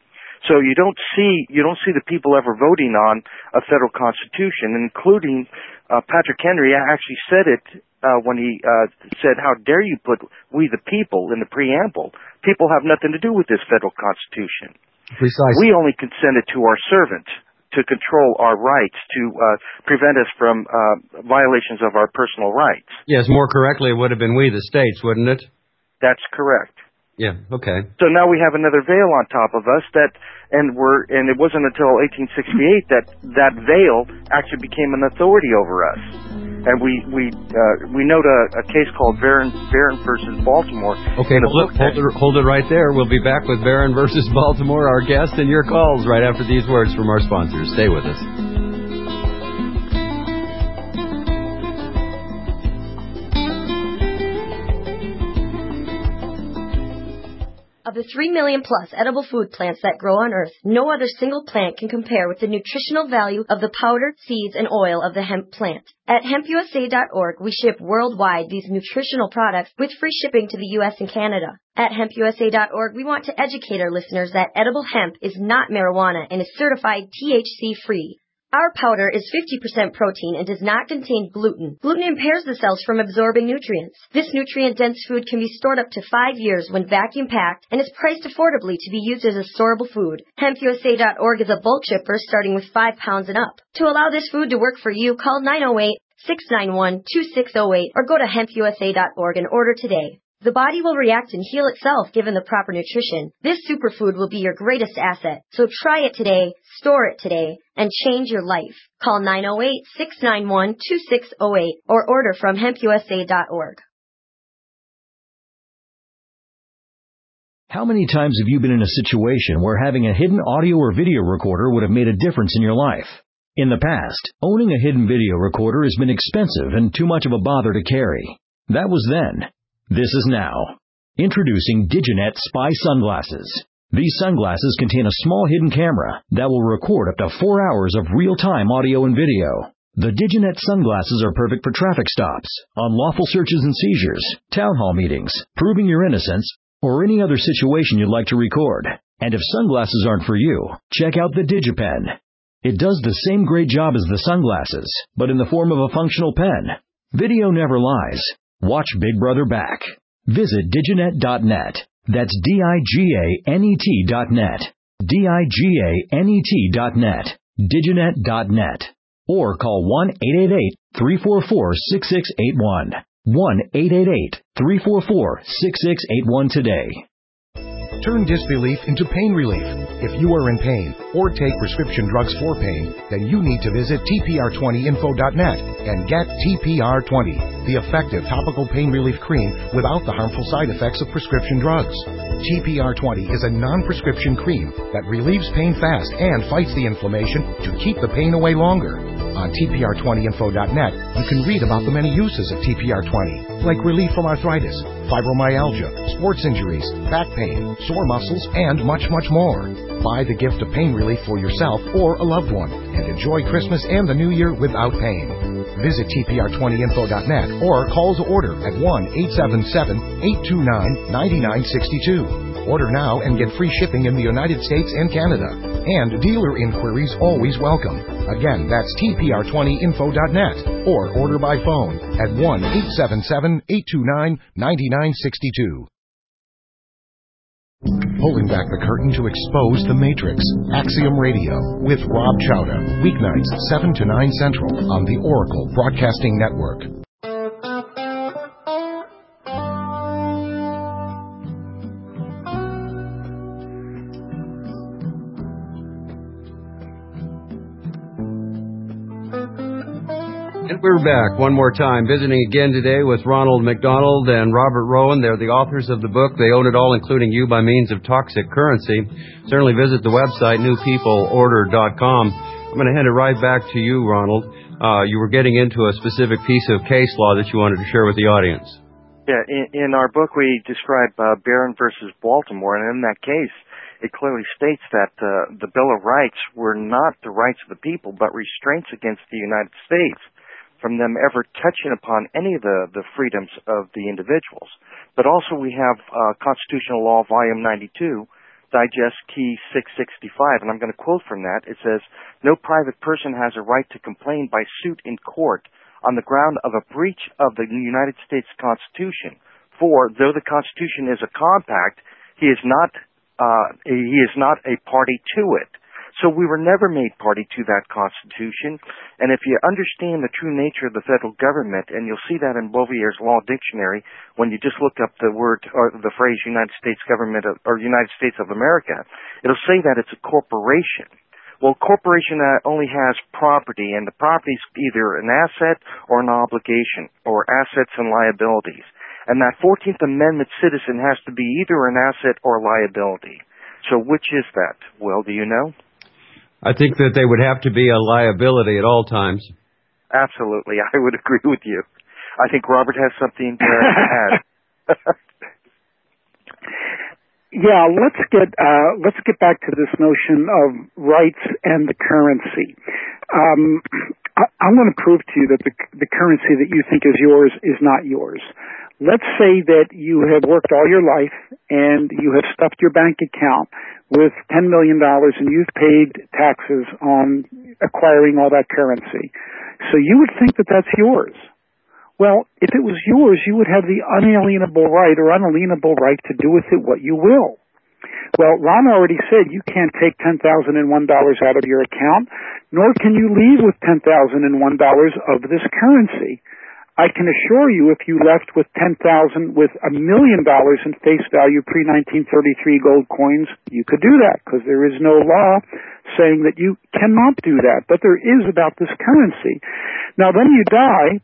So you don't see you don't see the people ever voting on a federal constitution, including uh, Patrick Henry actually said it uh, when he uh, said, "How dare you put we the people in the preamble? People have nothing to do with this federal constitution. Precisely. We only consented to our servant to control our rights, to uh, prevent us from uh, violations of our personal rights." Yes, more correctly, it would have been we the states, wouldn't it? That's correct. Yeah, okay. So now we have another veil on top of us that, and we're, and it wasn't until eighteen sixty-eight that that veil actually became an authority over us. And we, we, uh, we note a, a case called Barron, Barron versus Baltimore. Okay, hold it, hold, it, hold it right there. We'll be back with Barron versus Baltimore, our guest, and your calls right after these words from our sponsors. Stay with us. Of the three million plus edible food plants that grow on Earth, no other single plant can compare with the nutritional value of the powder, seeds, and oil of the hemp plant. At hemp U S A dot org, we ship worldwide these nutritional products with free shipping to the U S and Canada. At hemp U S A dot org, we want to educate our listeners that edible hemp is not marijuana and is certified T H C free. Our powder is fifty percent protein and does not contain gluten. Gluten impairs the cells from absorbing nutrients. This nutrient-dense food can be stored up to five years when vacuum-packed and is priced affordably to be used as a storable food. Hemp U S A dot org is a bulk shipper starting with five pounds and up. To allow this food to work for you, call nine oh eight, six nine one, two six oh eight or go to hemp U S A dot org and order today. The body will react and heal itself given the proper nutrition. This superfood will be your greatest asset. So try it today, store it today, and change your life. Call nine oh eight, six nine one, two six oh eight or order from hemp U S A dot org. How many times have you been in a situation where having a hidden audio or video recorder would have made a difference in your life? In the past, owning a hidden video recorder has been expensive and too much of a bother to carry. That was then. This is now. Introducing Diginet Spy Sunglasses. These sunglasses contain a small hidden camera that will record up to four hours of real-time audio and video. The Diginet sunglasses are perfect for traffic stops, unlawful searches and seizures, town hall meetings, proving your innocence, or any other situation you'd like to record. And if sunglasses aren't for you, check out the DigiPen. It does the same great job as the sunglasses, but in the form of a functional pen. Video never lies. Watch Big Brother back. Visit diginet dot net. That's D I G A N E T dot net. D I G A N E T dot net. diginet dot net. Or call one eight eight eight, three four four, six six eight one. one eight eight eight, three four four, six six eight one today. Turn disbelief into pain relief. If you are in pain or take prescription drugs for pain, then you need to visit T P R twenty info dot net and get T P R twenty, the effective topical pain relief cream without the harmful side effects of prescription drugs. T P R twenty is a non-prescription cream that relieves pain fast and fights the inflammation to keep the pain away longer. On T P R twenty info dot net, you can read about the many uses of T P R twenty, like relief from arthritis, fibromyalgia, sports injuries, back pain, sore muscles, and much, much more. Buy the gift of pain relief for yourself or a loved one and enjoy Christmas and the New Year without pain. Visit T P R twenty info dot net or call to order at one eight seven seven, eight two nine, nine nine six two. Order now and get free shipping in the United States and Canada. And dealer inquiries always welcome. Again, that's T P R twenty info dot net or order by phone at one eight seven seven, eight two nine, nine nine six two. Pulling back the curtain to expose the Matrix. Axiom Radio with Rob Chowda. Weeknights seven to nine Central on the Oracle Broadcasting Network. And we're back one more time, visiting again today with Ronald McDonald and Robert Rowan. They're the authors of the book, They Own It All, Including You by Means of Toxic Currency. Certainly visit the website, new people order dot com. I'm going to hand it right back to you, Ronald. Uh, you were getting into a specific piece of case law that you wanted to share with the audience. Yeah, in, in our book we describe uh, Barron versus Baltimore, and in that case it clearly states that uh, the Bill of Rights were not the rights of the people, but restraints against the United States from them ever touching upon any of the, the freedoms of the individuals. But also we have uh, Constitutional Law, Volume ninety-two, Digest Key six sixty-five, and I'm going to quote from that. It says, "No private person has a right to complain by suit in court on the ground of a breach of the United States Constitution. For, though the Constitution is a compact, he is not, uh, he is not a party to it." So we were never made party to that Constitution, and if you understand the true nature of the federal government, and you'll see that in Bouvier's Law Dictionary when you just look up the word or the phrase United States Government of, or United States of America, it'll say that it's a corporation. Well, a corporation uh, only has property, and the property is either an asset or an obligation, or assets and liabilities. And that fourteenth Amendment citizen has to be either an asset or liability. So which is that? Well, do you know? I think that they would have to be a liability at all times. Absolutely. I would agree with you. I think Robert has something to add. Yeah, let's get uh, let's get back to this notion of rights and the currency. Um, I, I'm going to prove to you that the, the currency that you think is yours is not yours. Let's say that you have worked all your life and you have stuffed your bank account with ten million dollars and you've paid taxes on acquiring all that currency. So you would think that that's yours. Well, if it was yours, you would have the unalienable right or unalienable right to do with it what you will. Well, Ron already said you can't take ten thousand one dollars out of your account, nor can you leave with ten thousand one dollars of this currency. I can assure you if you left with ten thousand dollars with a million dollars in face value pre nineteen thirty-three gold coins, you could do that because there is no law saying that you cannot do that. But there is about this currency. Now, then you die,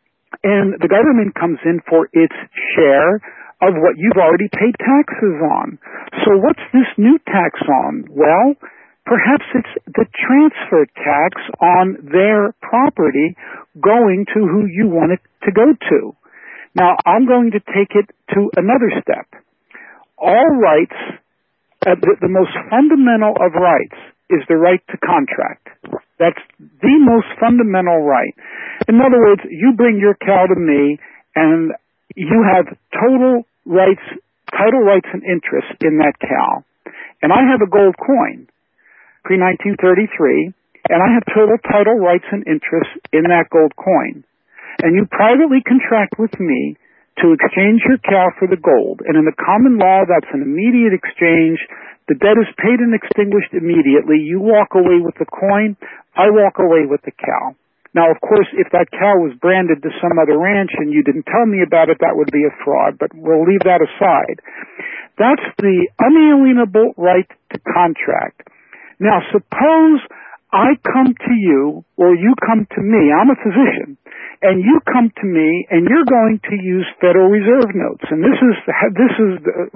and the government comes in for its share of what you've already paid taxes on. So what's this new tax on? Well, perhaps it's the transfer tax on their property going to who you want it to go to. Now, I'm going to take it to another step. All rights, uh, the, the most fundamental of rights is the right to contract. That's the most fundamental right. In other words, you bring your cow to me and you have total rights, title rights and interests in that cow. And I have a gold coin, pre nineteen thirty-three, and I have total title rights and interests in that gold coin. And you privately contract with me to exchange your cow for the gold. And in the common law, that's an immediate exchange. The debt is paid and extinguished immediately. You walk away with the coin. I walk away with the cow. Now, of course, if that cow was branded to some other ranch and you didn't tell me about it, that would be a fraud, but we'll leave that aside. That's the unalienable right to contract. Now, suppose I come to you, or you come to me, I'm a physician, and you come to me and you're going to use Federal Reserve notes, and this is, this is,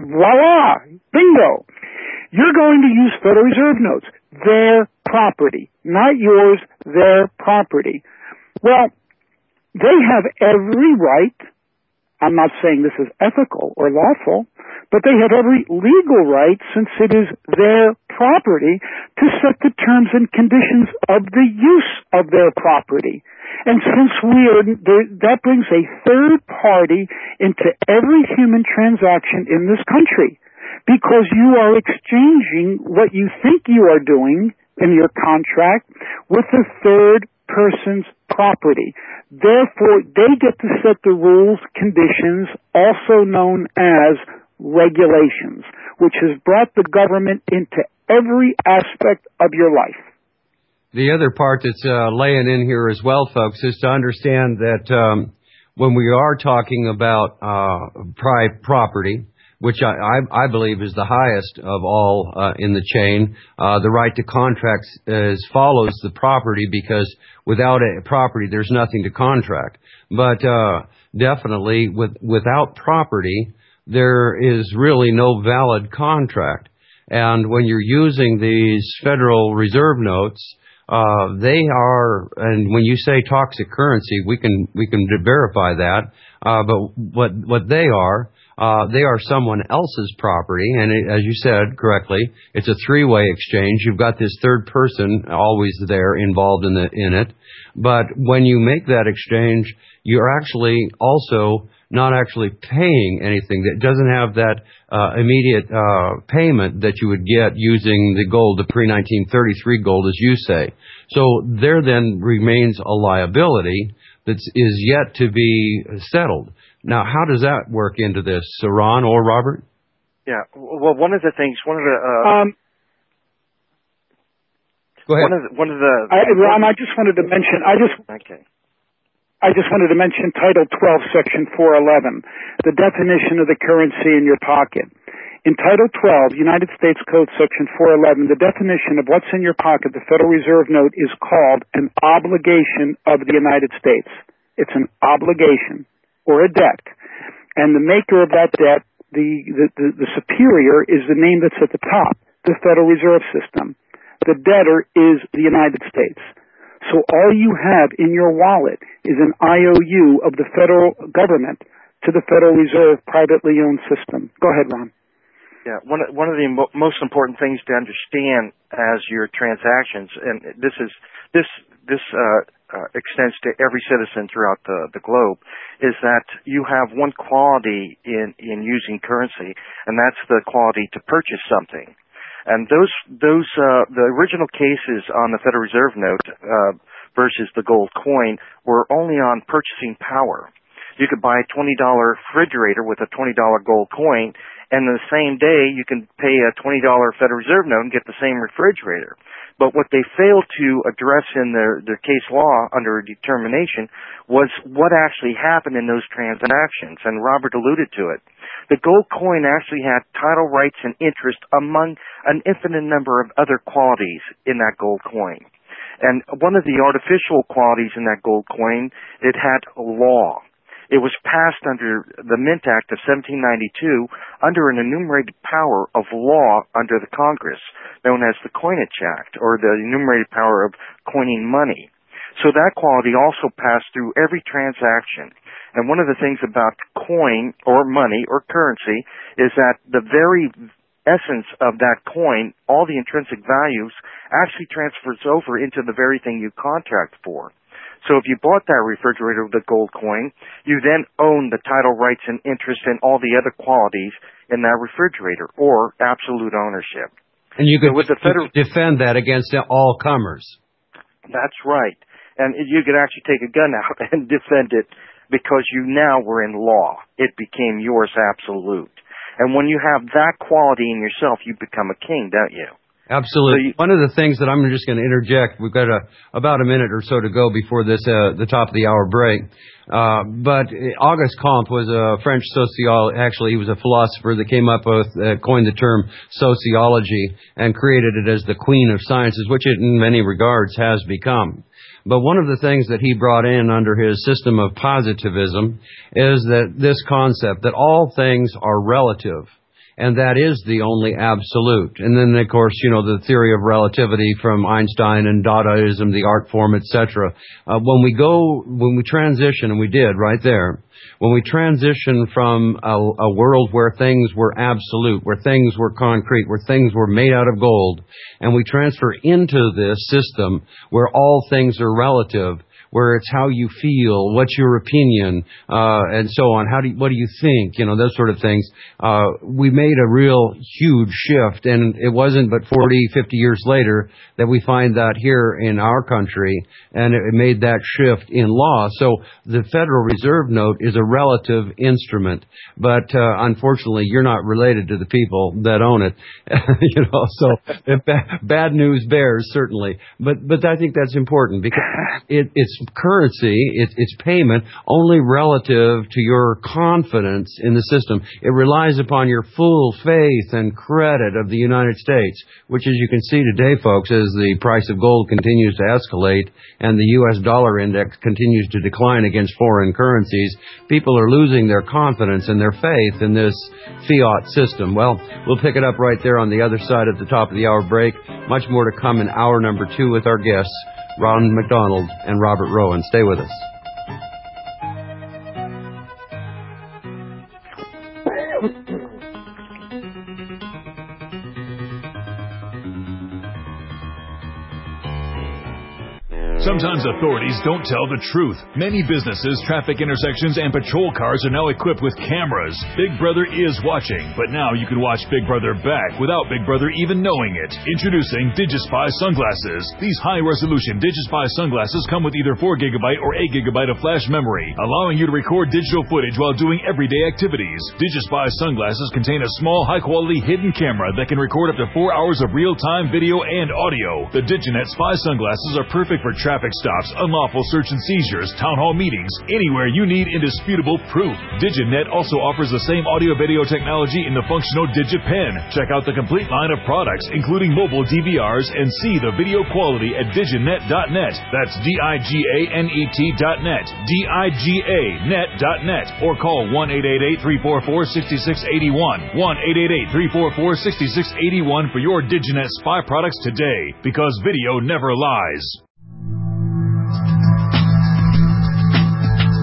voila, bingo. You're going to use Federal Reserve notes. Their property, not yours, their property. Well, they have every right, I'm not saying this is ethical or lawful, but they have every legal right, since it is their property, to set the terms and conditions of the use of their property. And since we are, that brings a third party into every human transaction in this country. Because you are exchanging what you think you are doing in your contract with a third person's property. Therefore, they get to set the rules, conditions, also known as regulations, which has brought the government into every aspect of your life. The other part that's uh, laying in here as well, folks, is to understand that um, when we are talking about uh, private property, which I, I, I believe is the highest of all uh, in the chain. Uh, the right to contract is, follows the property, because without a property, there's nothing to contract. But uh, definitely, with, without property, there is really no valid contract. And when you're using these Federal Reserve notes, uh, they are, and when you say toxic currency, we can we can verify that. Uh, but what what they are. Uh, they are someone else's property, and it, as you said correctly, it's a three-way exchange. You've got this third person always there involved in the in it. But when you make that exchange, you're actually also not actually paying anything. That doesn't have that uh, immediate uh, payment that you would get using the gold, the pre nineteen thirty-three gold, as you say. So there then remains a liability that is yet to be settled. Now, how does that work into this, so Ron or Robert? Yeah, well, one of the things, one of the... Uh, um, Go ahead. One of the... One of the I, Ron, I just wanted to mention... I just okay. I just wanted to mention Title twelve, Section four eleven, the definition of the currency in your pocket. In Title twelve, United States Code, Section four eleven, the definition of what's in your pocket, the Federal Reserve note, is called an obligation of the United States. It's an obligation. Or a debt. And the maker of that debt, the, the, the, the superior, is the name that's at the top, the Federal Reserve System. The debtor is the United States. So all you have in your wallet is an I O U of the federal government to the Federal Reserve privately owned system. Go ahead, Ron. Yeah, one of, one of the mo- most important things to understand as your transactions, and this is this this uh, uh, extends to every citizen throughout the, the globe, is that you have one quality in, in using currency, and that's the quality to purchase something. And those those uh, the original cases on the Federal Reserve note uh, versus the gold coin were only on purchasing power. You could buy a twenty dollar refrigerator with a twenty dollar gold coin, and the same day you can pay a twenty dollar Federal Reserve note and get the same refrigerator. But what they failed to address in their, their case law under a determination was what actually happened in those transactions, and Robert alluded to it. The gold coin actually had title rights and interest among an infinite number of other qualities in that gold coin. And one of the artificial qualities in that gold coin, it had law. It was passed under the Mint Act of seventeen ninety-two under an enumerated power of law under the Congress, known as the Coinage Act, or the enumerated power of coining money. So that quality also passed through every transaction. And one of the things about coin or money or currency is that the very essence of that coin, all the intrinsic values, actually transfers over into the very thing you contract for. So if you bought that refrigerator with a gold coin, you then own the title rights and interest in all the other qualities in that refrigerator, or absolute ownership. And you could, so with the federal, you could defend that against all comers. That's right. And you could actually take a gun out and defend it because you now were in law. It became yours absolute. And when you have that quality in yourself, you become a king, don't you? Absolutely. One of the things that I'm just going to interject, we've got a, about a minute or so to go before this, uh, the top of the hour break. Uh, but Auguste Comte was a French sociologist. Actually, he was a philosopher that came up with, uh, coined the term sociology and created it as the queen of sciences, which it in many regards has become. But one of the things that he brought in under his system of positivism is that this concept that all things are relative. And that is the only absolute. And then, of course, you know, the theory of relativity from Einstein and Dadaism, the art form, et cetera. Uh, when we go, when we transition, and we did right there, when we transition from a, a world where things were absolute, where things were concrete, where things were made out of gold, and we transfer into this system where all things are relative, where it's how you feel, what's your opinion, uh, and so on. How do you, what do you think? You know, those sort of things. Uh, we made a real huge shift, and it wasn't but forty, fifty years later that we find that here in our country, and it made that shift in law. So the Federal Reserve note is a relative instrument, but uh, unfortunately, you're not related to the people that own it. You know, so bad news bears certainly, but but I think that's important because it, it's currency, it, it's payment only relative to your confidence in the system. It relies upon your full faith and credit of the United States, which, as you can see today, folks, as the price of gold continues to escalate and the U S dollar index continues to decline against foreign currencies, people are losing their confidence and their faith in this fiat system. Well, we'll pick it up right there on the other side at the top of the hour break. Much more to come in hour number two with our guests, Ron McDonald and Robert Rowan. Stay with us. Sometimes authorities don't tell the truth. Many businesses, traffic intersections, and patrol cars are now equipped with cameras. Big Brother is watching, but now you can watch Big Brother back without Big Brother even knowing it. Introducing DigiSpy sunglasses. These high-resolution DigiSpy sunglasses come with either four gigabyte or eight gigabyte of flash memory, allowing you to record digital footage while doing everyday activities. DigiSpy sunglasses contain a small, high-quality hidden camera that can record up to four hours of real-time video and audio. The DigiNet Spy sunglasses are perfect for traffic stops, unlawful search and seizures, town hall meetings, anywhere you need indisputable proof. DigiNet also offers the same audio-video technology in the functional DigiPen. Check out the complete line of products, including mobile D V Rs, and see the video quality at diginet dot net. That's D I G A N E T dot net. D I G A net dot net. Or call one eight eight eight, three four four, six six eight one. one eight eight eight, three four four, six six eight one for your DigiNet Spy products today, because video never lies. If a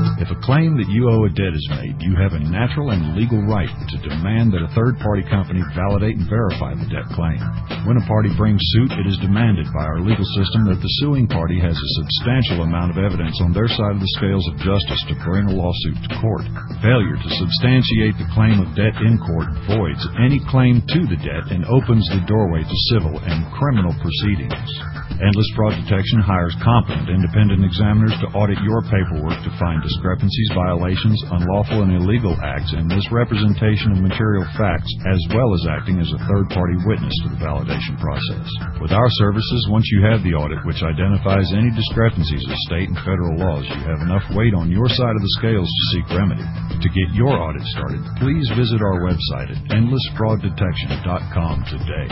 claim that you owe a debt is made, you have a natural and legal right to demand that a third-party company validate and verify the debt claim. When a party brings suit, it is demanded by our legal system that the suing party has a substantial amount of evidence on their side of the scales of justice to bring a lawsuit to court. Failure to substantiate the claim of debt in court voids any claim to the debt and opens the doorway to civil and criminal proceedings. Endless Fraud Detection hires competent independent examiners to audit your paperwork to find discrepancies, violations, unlawful and illegal acts, and misrepresentation of material facts, as well as acting as a third-party witness to the validation process. With our services, once you have the audit, which identifies any discrepancies of state and federal laws, you have enough weight on your side of the scales to seek remedy. To get your audit started, please visit our website at endless fraud detection dot com today.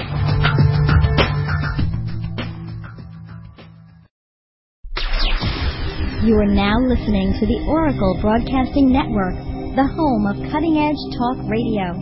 You are now listening to the Oracle Broadcasting Network, the home of cutting-edge talk radio.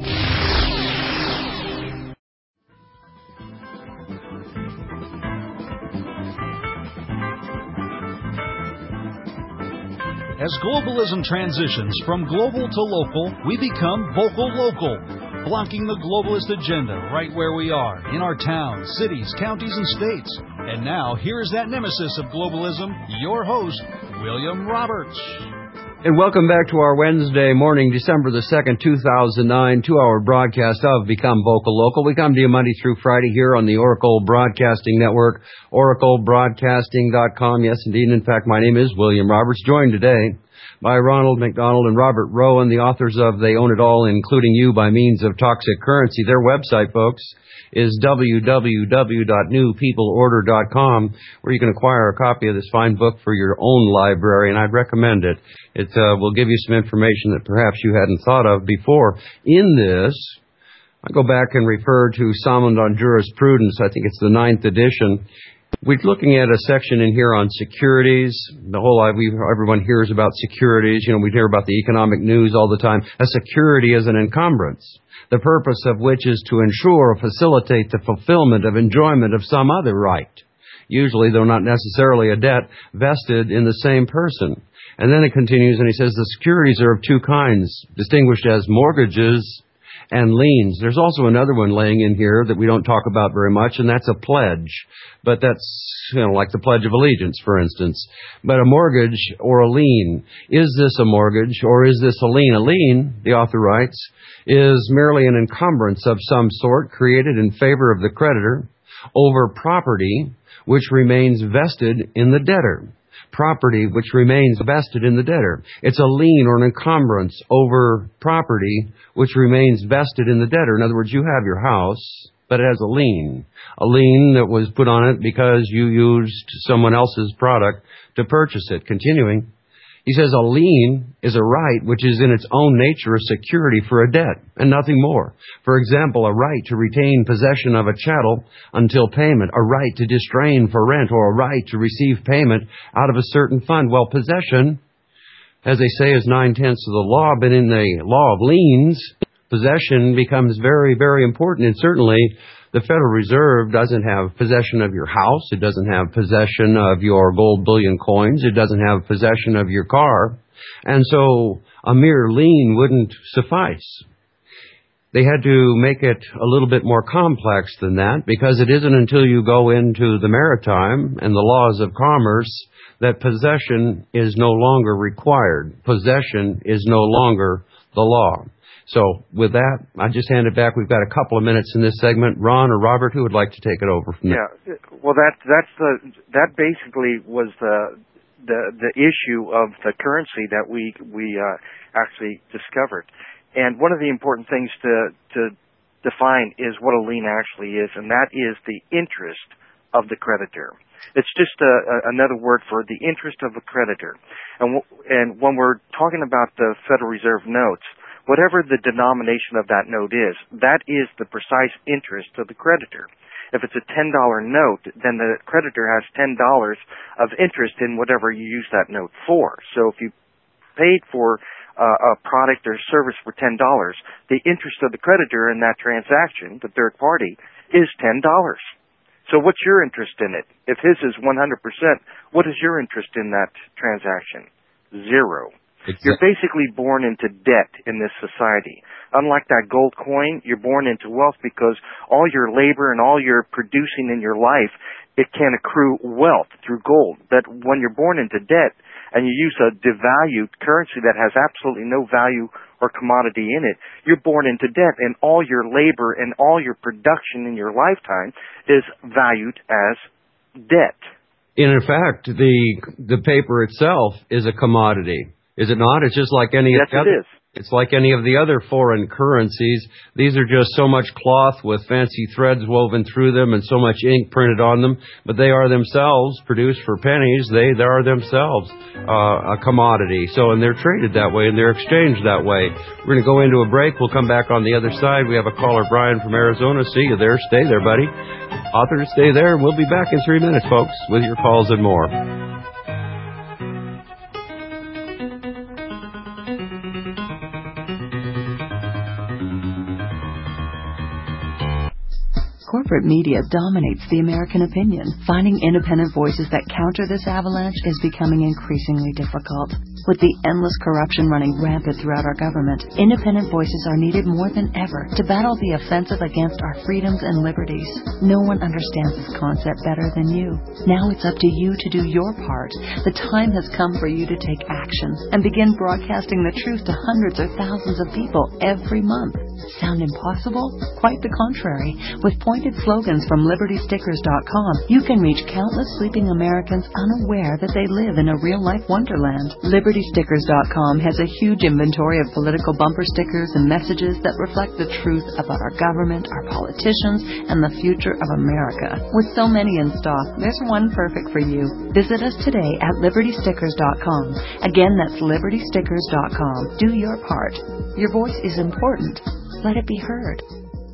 As globalism transitions from global to local, we become vocal local, blocking the globalist agenda right where we are, in our towns, cities, counties, and states. And now, here's that nemesis of globalism, your host, William Roberts. And welcome back to our Wednesday morning, December the second, two thousand nine, two-hour broadcast of Become Vocal Local. We come to you Monday through Friday here on the Oracle Broadcasting Network, oracle broadcasting dot com. Yes, indeed. In fact, my name is William Roberts, joined today by Ronald McDonald and Robert Rowan, the authors of They Own It All, Including You by Means of Toxic Currency. Their website, folks, is w w w dot new people order dot com, where you can acquire a copy of this fine book for your own library, and I'd recommend it. It uh, will give you some information that perhaps you hadn't thought of before. In this, I go back and refer to Sound on Jurisprudence. I think it's the ninth edition. We're looking at a section in here on securities. The whole, we, everyone hears about securities. You know, we hear about the economic news all the time. A security is an encumbrance, the purpose of which is to ensure or facilitate the fulfillment of enjoyment of some other right, usually, though not necessarily a debt, vested in the same person. And then it continues and he says the securities are of two kinds, distinguished as mortgages and liens. There's also another one laying in here that we don't talk about very much, and that's a pledge. But that's, you know, like the Pledge of Allegiance, for instance. But a mortgage or a lien, is this a mortgage or is this a lien? A lien, the author writes, is merely an encumbrance of some sort created in favor of the creditor over property which remains vested in the debtor. Property which remains vested in the debtor. It's a lien or an encumbrance over property which remains vested in the debtor. In other words, you have your house, but it has a lien. A lien that was put on it because you used someone else's product to purchase it. Continuing, he says a lien is a right which is in its own nature a security for a debt and nothing more. For example, a right to retain possession of a chattel until payment, a right to distrain for rent, or a right to receive payment out of a certain fund. Well, possession, as they say, is nine-tenths of the law, but in the law of liens, possession becomes very, very important. And certainly the Federal Reserve doesn't have possession of your house. It doesn't have possession of your gold bullion coins. It doesn't have possession of your car. And so a mere lien wouldn't suffice. They had to make it a little bit more complex than that, because it isn't until you go into the maritime and the laws of commerce that possession is no longer required. Possession is no longer the law. So with that, I just hand it back. We've got a couple of minutes in this segment. Ron or Robert, who would like to take it over from there? Yeah, well, that that's the that basically was the the the issue of the currency that we we uh, actually discovered. And one of the important things to to define is what a lien actually is, and that is the interest of the creditor. It's just a, a, another word for the interest of a creditor. And w- and when we're talking about the Federal Reserve notes, whatever the denomination of that note is, that is the precise interest of the creditor. If it's a ten dollar note, then the creditor has ten dollars of interest in whatever you use that note for. So if you paid for uh, a product or service for ten dollars, the interest of the creditor in that transaction, the third party, is ten dollars. So what's your interest in it? If his is one hundred percent, what is your interest in that transaction? Zero. Exactly. You're basically born into debt in this society. Unlike that gold coin, you're born into wealth because all your labor and all your producing in your life, it can accrue wealth through gold. But when you're born into debt and you use a devalued currency that has absolutely no value or commodity in it, you're born into debt, and all your labor and all your production in your lifetime is valued as debt. In fact, the the paper itself is a commodity, is it not? It's just like any yes, other. Yes, it is. It's like any of the other foreign currencies. These are just so much cloth with fancy threads woven through them and so much ink printed on them, but they are themselves produced for pennies. They, they are themselves uh, a commodity. So, and they're traded that way and they're exchanged that way. We're going to go into a break. We'll come back on the other side. We have a caller, Brian from Arizona. See you there. Stay there, buddy. Authors, stay there. We'll be back in three minutes, folks, with your calls and more. Corporate media dominates the American opinion. Finding independent voices that counter this avalanche is becoming increasingly difficult. With the endless corruption running rampant throughout our government, independent voices are needed more than ever to battle the offensive against our freedoms and liberties. No one understands this concept better than you. Now it's up to you to do your part. The time has come for you to take action and begin broadcasting the truth to hundreds or thousands of people every month. Sound impossible? Quite the contrary. With pointed slogans from Liberty Stickers dot com, you can reach countless sleeping Americans unaware that they live in a real-life wonderland. Liberty Stickers dot com has a huge inventory of political bumper stickers and messages that reflect the truth about our government, our politicians, and the future of America. With so many in stock, there's one perfect for you. Visit us today at Liberty Stickers dot com. Again, that's Liberty Stickers dot com. Do your part. Your voice is important. Let it be heard.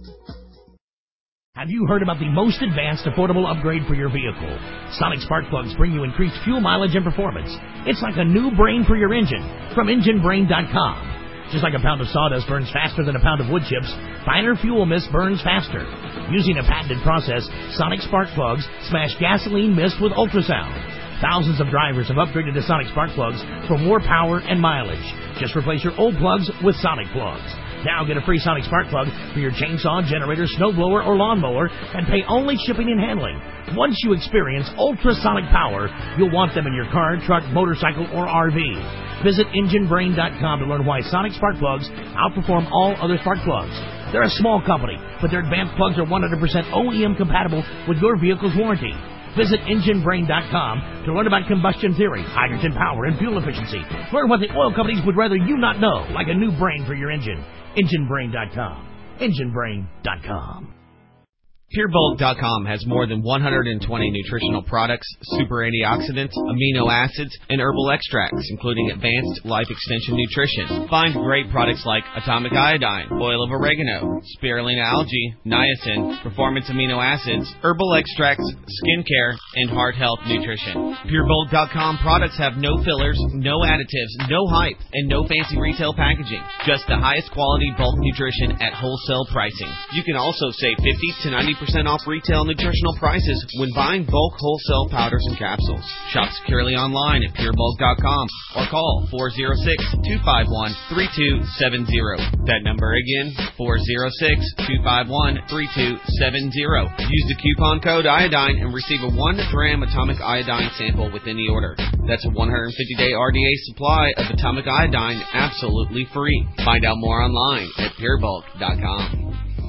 Have you heard about the most advanced affordable upgrade for your vehicle? Sonic Spark Plugs bring you increased fuel mileage and performance. It's like a new brain for your engine from engine brain dot com. Just like a pound of sawdust burns faster than a pound of wood chips, finer fuel mist burns faster. Using a patented process, Sonic Spark Plugs smash gasoline mist with ultrasound. Thousands of drivers have upgraded to Sonic Spark Plugs for more power and mileage. Just replace your old plugs with Sonic Plugs. Now get a free Sonic Spark Plug for your chainsaw, generator, snowblower, or lawnmower and pay only shipping and handling. Once you experience ultrasonic power, you'll want them in your car, truck, motorcycle, or R V. Visit engine brain dot com to learn why Sonic Spark Plugs outperform all other spark plugs. They're a small company, but their advanced plugs are one hundred percent O E M compatible with your vehicle's warranty. Visit engine brain dot com to learn about combustion theory, hydrogen power, and fuel efficiency. Learn what the oil companies would rather you not know, like a new brain for your engine. engine brain dot com. engine brain dot com. Pure Bulk dot com has more than one hundred twenty nutritional products, super antioxidants, amino acids, and herbal extracts, including advanced life extension nutrition. Find great products like atomic iodine, oil of oregano, spirulina algae, niacin, performance amino acids, herbal extracts, skincare, and heart health nutrition. Pure Bulk dot com products have no fillers, no additives, no hype, and no fancy retail packaging. Just the highest quality bulk nutrition at wholesale pricing. You can also save fifty to ninety percent off retail nutritional prices when buying bulk wholesale powders and capsules. Shop securely online at Pure Bulk dot com or call four oh six, two five one, three two seven zero. That number again, four oh six, two five one, three two seven zero. Use the coupon code iodine and receive a one gram atomic iodine sample with any order. That's a one hundred fifty day R D A supply of atomic iodine absolutely free. Find out more online at Pure Bulk dot com.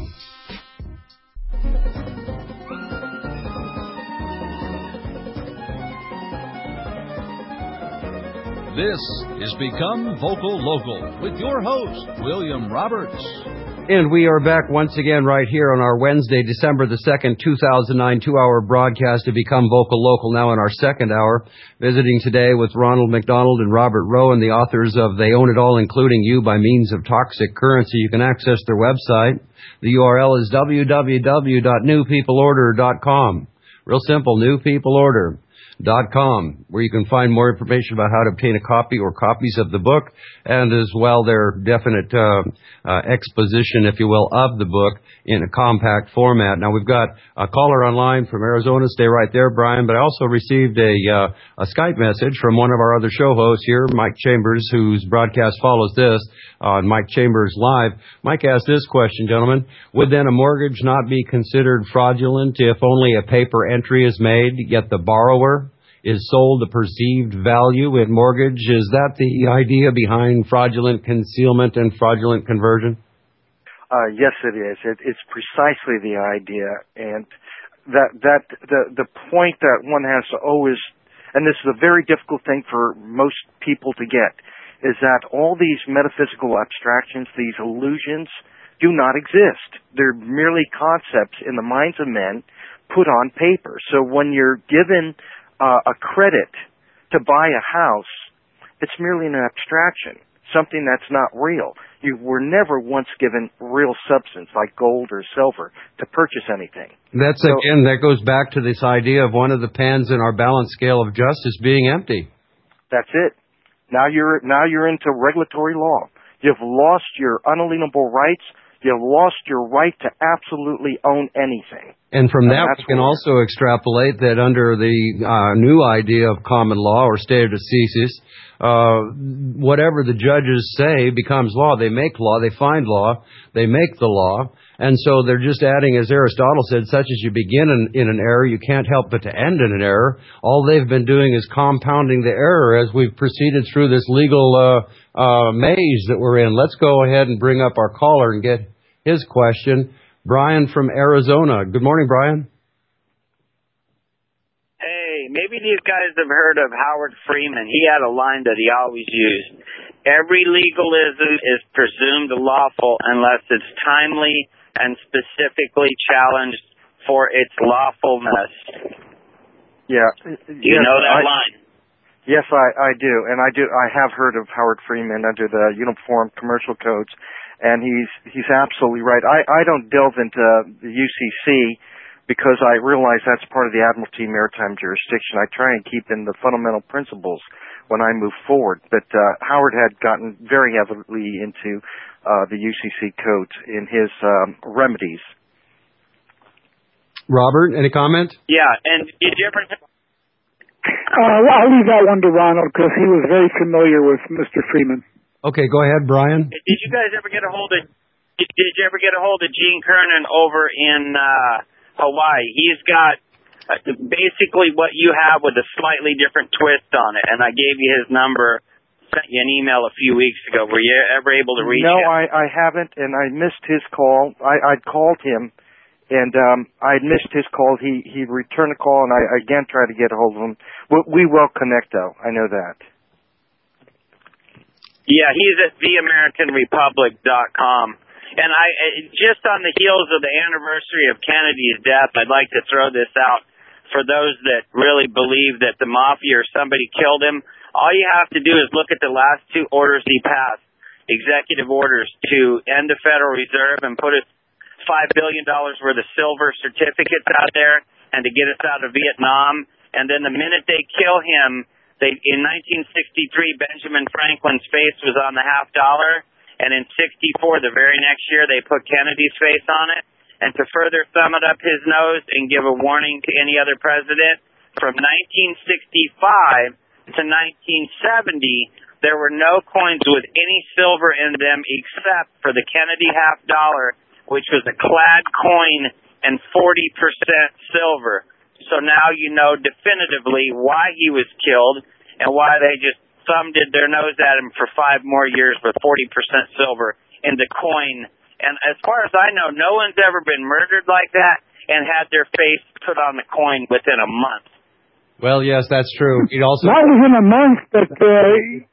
This is Become Vocal Local with your host, William Roberts. And we are back once again right here on our Wednesday, December the second, two thousand nine, two-hour broadcast to Become Vocal Local, now in our second hour. Visiting today with Ronald McDonald and Robert Rowan, the authors of They Own It All, Including You by Means of Toxic Currency. You can access their website. The U R L is w w w dot new people order dot com. Real simple, New People Order. dot com, where you can find more information about how to obtain a copy or copies of the book, and as well their definite uh, uh, exposition, if you will, of the book in a compact format. Now, we've got a caller online from Arizona. Stay right there, Brian. But I also received a, uh, a Skype message from one of our other show hosts here, Mike Chambers, whose broadcast follows this on Mike Chambers Live. Mike asked this question, gentlemen. Would then a mortgage not be considered fraudulent if only a paper entry is made, yet the borrower is sold the perceived value in mortgage? Is that the idea behind fraudulent concealment and fraudulent conversion? Uh, yes, it is. It, it's precisely the idea, and that that the the point that one has to always, and this is a very difficult thing for most people to get, is that all these metaphysical abstractions, these illusions, do not exist. They're merely concepts in the minds of men put on paper. So when you're given uh, a credit to buy a house, it's merely an abstraction, something that's not real. You were never once given real substance like gold or silver to purchase anything. That's, so, again, that goes back to this idea of one of the pans in our balance scale of justice being empty. That's it. Now you're now you're into regulatory law. You've lost your unalienable rights. You've lost your right to absolutely own anything. And from and that, we can where, also extrapolate that under the uh, new idea of common law or stare decisis, uh, whatever the judges say becomes law. They make law, they find law, they make the law. And so they're just adding, as Aristotle said, such as you begin in, in an error, you can't help but to end in an error. All they've been doing is compounding the error as we've proceeded through this legal uh, uh, maze that we're in. Let's go ahead and bring up our caller and get his question. Brian from Arizona. Good morning, Brian. Hey, maybe these guys have heard of Howard Freeman. He had a line that he always used. Every legalism is presumed lawful unless it's timely and specifically challenged for its lawfulness. Yeah. Do you yes, know that I, line? Yes, I, I do. And I do. I have heard of Howard Freeman under the Uniform Commercial Codes. And he's he's absolutely right. I, I don't delve into the U C C because I realize that's part of the Admiralty Maritime Jurisdiction. I try and keep in the fundamental principles when I move forward. But uh, Howard had gotten very heavily into uh, the U C C codes in his um, remedies. Robert, any comment? Yeah, and did you ever... Uh, well, I'll leave that one to Ronald because he was very familiar with Mister Freeman. Okay, go ahead, Brian. Did you guys ever get a hold of? Did you ever get a hold of Gene Kernan over in uh, Hawaii? He's got uh, basically what you have with a slightly different twist on it. And I gave you his number, sent you an email a few weeks ago. Were you ever able to reach no, him? No, I, I haven't, and I missed his call. I, I'd called him, and um, I missed his call. He he returned the call, and I again tried to get a hold of him. We, we will connect, though. I know that. Yeah, he's at the American Republic dot com. And I, just on the heels of the anniversary of Kennedy's death, I'd like to throw this out for those that really believe that the mafia or somebody killed him. All you have to do is look at the last two orders he passed, executive orders to end the Federal Reserve and put us five billion dollars worth of silver certificates out there and to get us out of Vietnam. And then the minute they kill him, They, in nineteen sixty-three, Benjamin Franklin's face was on the half dollar, and in sixty-four, the very next year, they put Kennedy's face on it. And to further thumb it up his nose and give a warning to any other president, from nineteen sixty-five to nineteen seventy, there were no coins with any silver in them except for the Kennedy half dollar, which was a clad coin and forty percent silver. So now you know definitively why he was killed and why they just thumbed their nose at him for five more years with forty percent silver in the coin. And as far as I know, no one's ever been murdered like that and had their face put on the coin within a month. Well, yes, that's true. It also not within a month, but uh,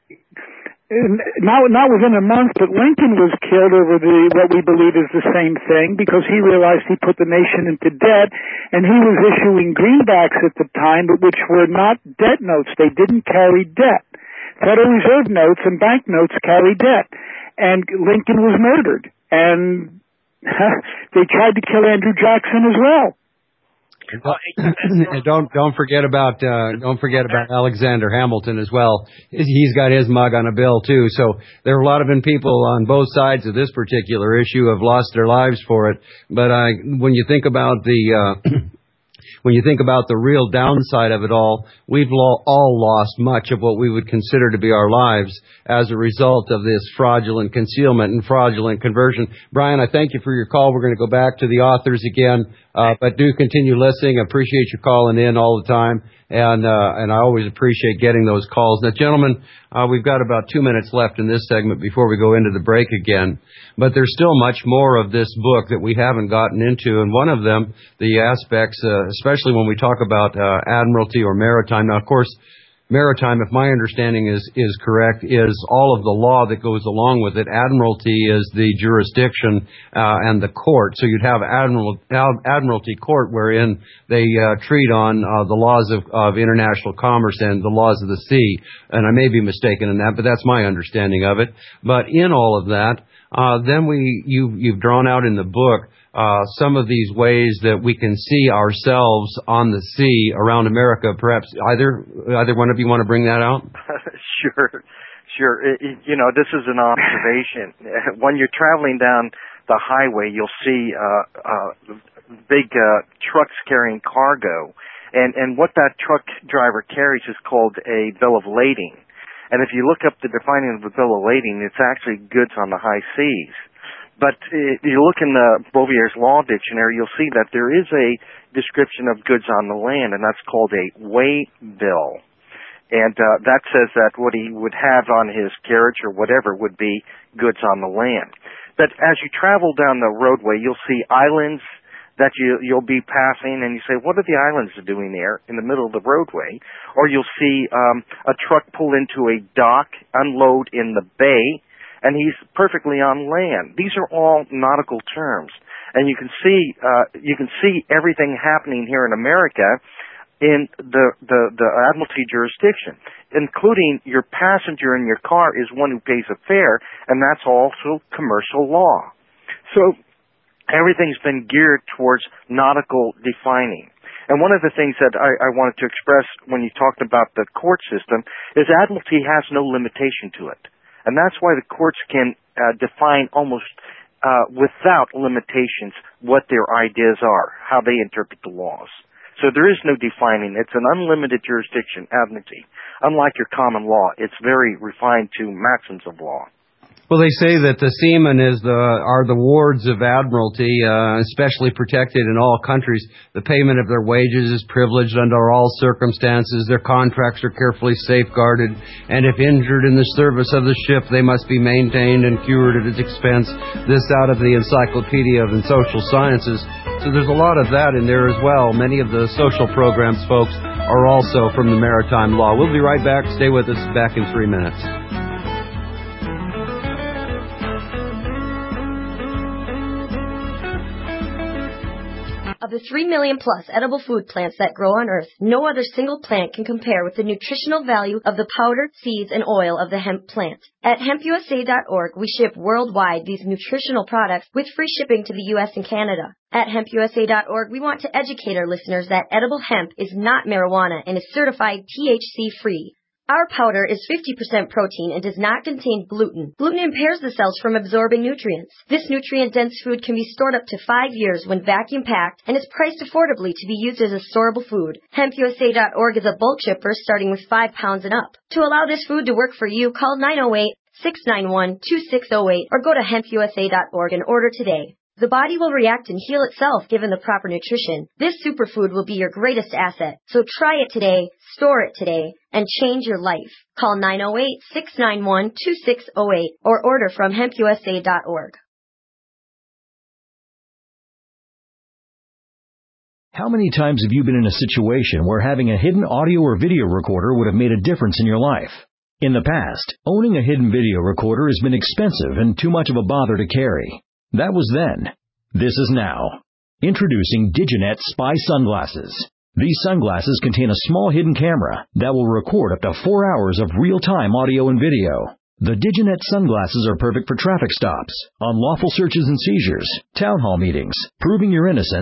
not not within a month. But Lincoln was killed over the what we believe is the same thing because he realized he put the nation into debt, and he was issuing greenbacks at the time, but which were not debt notes. They didn't carry debt. Federal Reserve notes and bank notes carry debt, and Lincoln was murdered. And they tried to kill Andrew Jackson as well. And don't don't forget about uh, don't forget about Alexander Hamilton as well. He's got his mug on a bill too. So there are a lot of people on both sides of this particular issue have lost their lives for it. But uh, when you think about the uh, when you think about the real downside of it all, we've lo- all lost much of what we would consider to be our lives as a result of this fraudulent concealment and fraudulent conversion. Brian, I thank you for your call. We're going to go back to the authors again, uh, but do continue listening. I appreciate you calling in all the time, and uh, and I always appreciate getting those calls. Now, gentlemen, uh, we've got about two minutes left in this segment before we go into the break again, but there's still much more of this book that we haven't gotten into, and one of them, the aspects, uh, especially when we talk about uh, admiralty or maritime. Now, of course, maritime, if my understanding is, is correct, is all of the law that goes along with it. Admiralty is the jurisdiction uh, and the court. So you'd have Admiral, Admiralty Court wherein they uh, treat on uh, the laws of, of international commerce and the laws of the sea. And I may be mistaken in that, but that's my understanding of it. But in all of that, uh, then we you, you've drawn out in the book Uh, some of these ways that we can see ourselves on the sea around America. Perhaps either either one of you want to bring that out? Sure, sure. It, it, you know, this is an observation. When you're traveling down the highway, you'll see uh, uh, big uh, trucks carrying cargo, and and what that truck driver carries is called a bill of lading. And if you look up the defining of a bill of lading, it's actually goods on the high seas. But if you look in the Bovier's Law Dictionary, you'll see that there is a description of goods on the land, and that's called a way bill. And uh, that says that what he would have on his carriage or whatever would be goods on the land. But as you travel down the roadway, you'll see islands that you, you'll be passing, and you say, what are the islands doing there in the middle of the roadway? Or you'll see um, a truck pull into a dock, unload in the bay, and he's perfectly on land. These are all nautical terms, and you can see uh, you can see everything happening here in America in the, the the Admiralty jurisdiction, including your passenger in your car is one who pays a fare, and that's also commercial law. So everything's been geared towards nautical defining. And one of the things that I, I wanted to express when you talked about the court system is Admiralty has no limitation to it. And that's why the courts can uh, define almost uh, without limitations what their ideas are, how they interpret the laws. So there is no defining. It's an unlimited jurisdiction, Admiralty. Unlike your common law, it's very refined to maxims of law. Well, they say that the seamen is the, are the wards of Admiralty, uh, especially protected in all countries. The payment of their wages is privileged under all circumstances. Their contracts are carefully safeguarded. And if injured in the service of the ship, they must be maintained and cured at its expense. This out of the Encyclopedia of Social Sciences. So there's a lot of that in there as well. Many of the social programs, folks, are also from the maritime law. We'll be right back. Stay with us. Back in three minutes. Of the three million plus edible food plants that grow on Earth, no other single plant can compare with the nutritional value of the powder, seeds, and oil of the hemp plant. At hemp U S A dot org, we ship worldwide these nutritional products with free shipping to the U S and Canada. At hemp U S A dot org, we want to educate our listeners that edible hemp is not marijuana and is certified T H C-free. Our powder is fifty percent protein and does not contain gluten. Gluten impairs the cells from absorbing nutrients. This nutrient-dense food can be stored up to five years when vacuum-packed and is priced affordably to be used as a storable food. hemp U S A dot org is a bulk shipper starting with five pounds and up. To allow this food to work for you, call nine oh eight, six nine one, two six oh eight or go to hemp U S A dot org and order today. The body will react and heal itself given the proper nutrition. This superfood will be your greatest asset. So try it today, store it today, and change your life. Call nine oh eight, six nine one, two six oh eight or order from hemp U S A dot org. How many times have you been in a situation where having a hidden audio or video recorder would have made a difference in your life? In the past, owning a hidden video recorder has been expensive and too much of a bother to carry. That was then. This is now. Introducing Diginet Spy Sunglasses. These sunglasses contain a small hidden camera that will record up to four hours of real-time audio and video. The Diginet sunglasses are perfect for traffic stops, unlawful searches and seizures, town hall meetings, proving your innocence,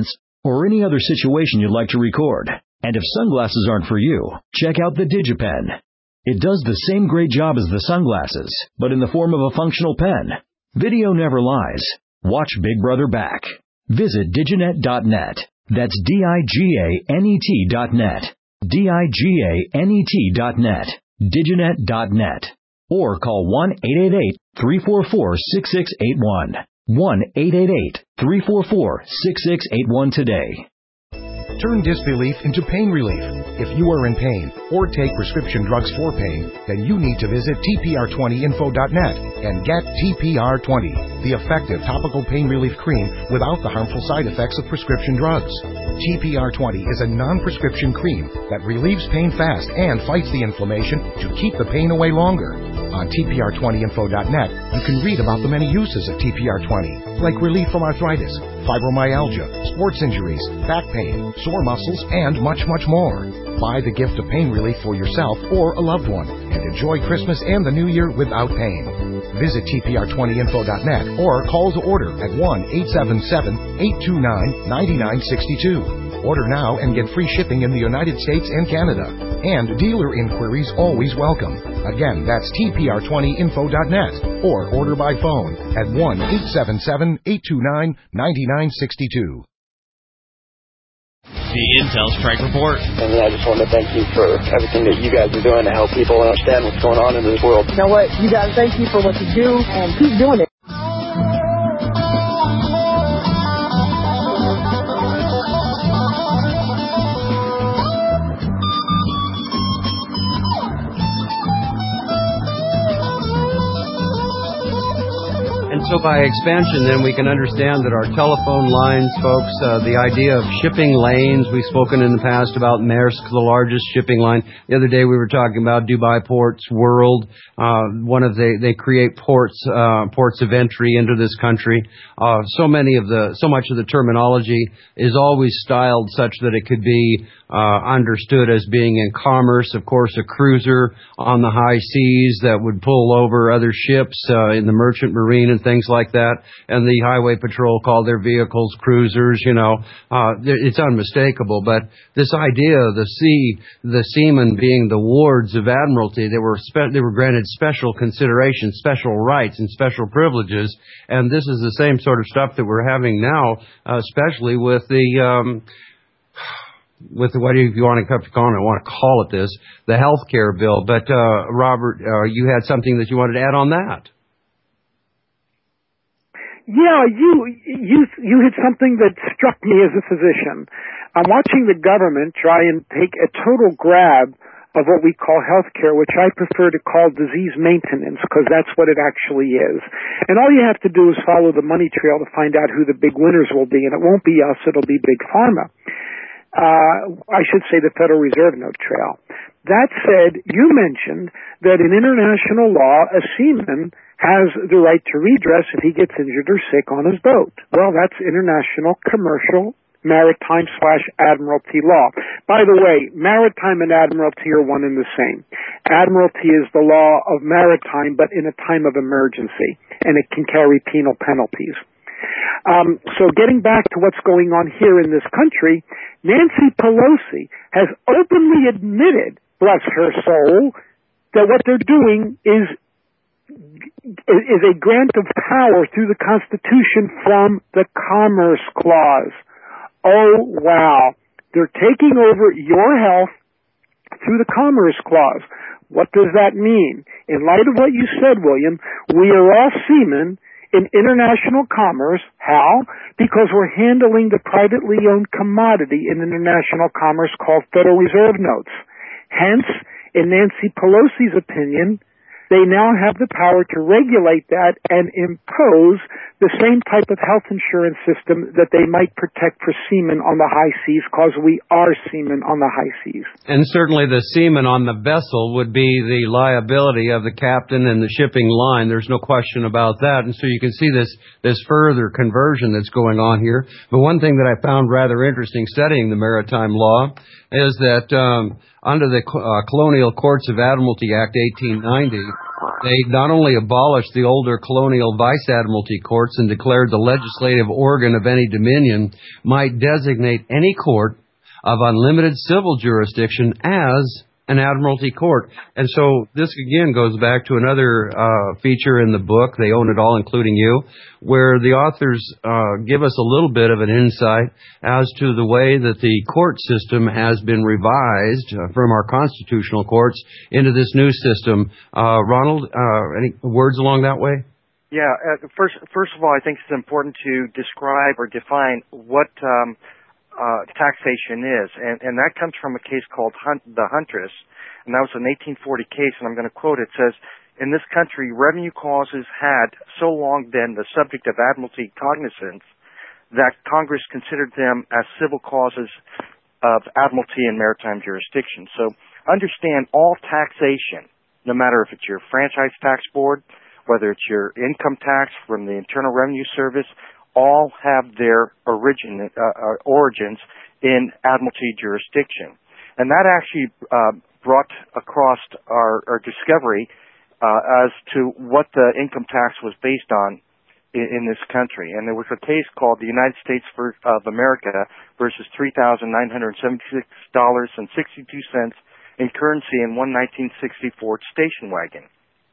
or any other situation you'd like to record. And if sunglasses aren't for you, check out the DigiPen. It does the same great job as the sunglasses, but in the form of a functional pen. Video never lies. Watch Big Brother back. Visit diginet dot net. That's D I G A N E T dot net. D I G A N E T dot net. diginet dot net. Or call one eight eight eight, three four four, six six eight one. one eight eight eight, three four four, six six eight one today. Turn disbelief into pain relief. If you are in pain or take prescription drugs for pain, then you need to visit T P R twenty info dot net and get T P R twenty, the effective topical pain relief cream without the harmful side effects of prescription drugs. T P R twenty is a non-prescription cream that relieves pain fast and fights the inflammation to keep the pain away longer. On T P R twenty info dot net, you can read about the many uses of T P R twenty, like relief from arthritis, fibromyalgia, sports injuries, back pain, sore muscles, and much, much more. Buy the gift of pain relief for yourself or a loved one and enjoy Christmas and the New Year without pain. Visit T P R twenty info dot net or call to order at one eight seven seven, eight two nine, nine nine six two. Order now and get free shipping in the United States and Canada. And dealer inquiries always welcome. Again, that's T P R twenty info dot net or order by phone at one eight seven seven, eight two nine, nine nine six two. The Intel Strike Report. And I just want to thank you for everything that you guys are doing to help people understand what's going on in this world. You know what? You guys, thank you for what you do, and keep doing it. So by expansion, then, we can understand that our telephone lines, folks, uh, the idea of shipping lanes, we've spoken in the past about Maersk, the largest shipping line. The other day we were talking about Dubai Ports World. Uh, one of the, they create ports, uh, ports of entry into this country. Uh, so many of the, so much of the terminology is always styled such that it could be Uh, understood as being in commerce. Of course, a cruiser on the high seas that would pull over other ships uh, in the merchant marine and things like that. And the highway patrol call their vehicles cruisers, you know. Uh, it's unmistakable. But this idea of the sea, the seamen being the wards of admiralty, they were, spe- they were granted special consideration, special rights, and special privileges. And this is the same sort of stuff that we're having now, uh, especially with the... Um, with the, what do you, if you want to call it, I want to call it this, the health care bill. But, uh, Robert, uh, you had something that you wanted to add on that. Yeah, you, you, you hit something that struck me as a physician. I'm watching the government try and take a total grab of what we call health care, which I prefer to call disease maintenance, because that's what it actually is. And all you have to do is follow the money trail to find out who the big winners will be, and it won't be us, it'll be Big Pharma. Uh, I should say the Federal Reserve Note trail. That said, you mentioned that in international law, a seaman has the right to redress if he gets injured or sick on his boat. Well, that's international commercial maritime slash admiralty law. By the way, maritime and admiralty are one and the same. Admiralty is the law of maritime, but in a time of emergency, and it can carry penal penalties. Um, so getting back to what's going on here in this country, Nancy Pelosi has openly admitted, bless her soul, that what they're doing is is a grant of power through the Constitution from the Commerce Clause. Oh, wow. They're taking over your health through the Commerce Clause. What does that mean? In light of what you said, William, we are all seamen in international commerce. How? Because we're handling the privately owned commodity in international commerce called Federal Reserve Notes. Hence, in Nancy Pelosi's opinion, they now have the power to regulate that and impose the same type of health insurance system that they might protect for seamen on the high seas, because we are seamen on the high seas. And certainly the seaman on the vessel would be the liability of the captain and the shipping line. There's no question about that. And so you can see this, this further conversion that's going on here. But one thing that I found rather interesting studying the maritime law is that um, under the uh, Colonial Courts of Admiralty Act eighteen ninety, They not only abolished the older colonial vice admiralty courts and declared the legislative organ of any dominion might designate any court of unlimited civil jurisdiction as an admiralty court. And so this again goes back to another uh, feature in the book, They Own It All, Including You, where the authors uh, give us a little bit of an insight as to the way that the court system has been revised uh, from our constitutional courts into this new system. Uh, Ronald, uh, any words along that way? Yeah, uh, first, first of all, I think it's important to describe or define what um, Uh, taxation is, and, and that comes from a case called Hunt, the Huntress, and that was an eighteen forty case, and I'm going to quote it. It says, in this country, revenue causes had so long been the subject of admiralty cognizance that Congress considered them as civil causes of admiralty and maritime jurisdiction. So understand all taxation, no matter if it's your franchise tax board, whether it's your income tax from the Internal Revenue Service, all have their origin, uh, uh, origins in admiralty jurisdiction. And that actually uh, brought across our, our discovery uh, as to what the income tax was based on in, in this country. And there was a case called the United States of America versus three thousand nine hundred seventy-six dollars and sixty-two cents in currency in one nineteen sixty Ford station wagon.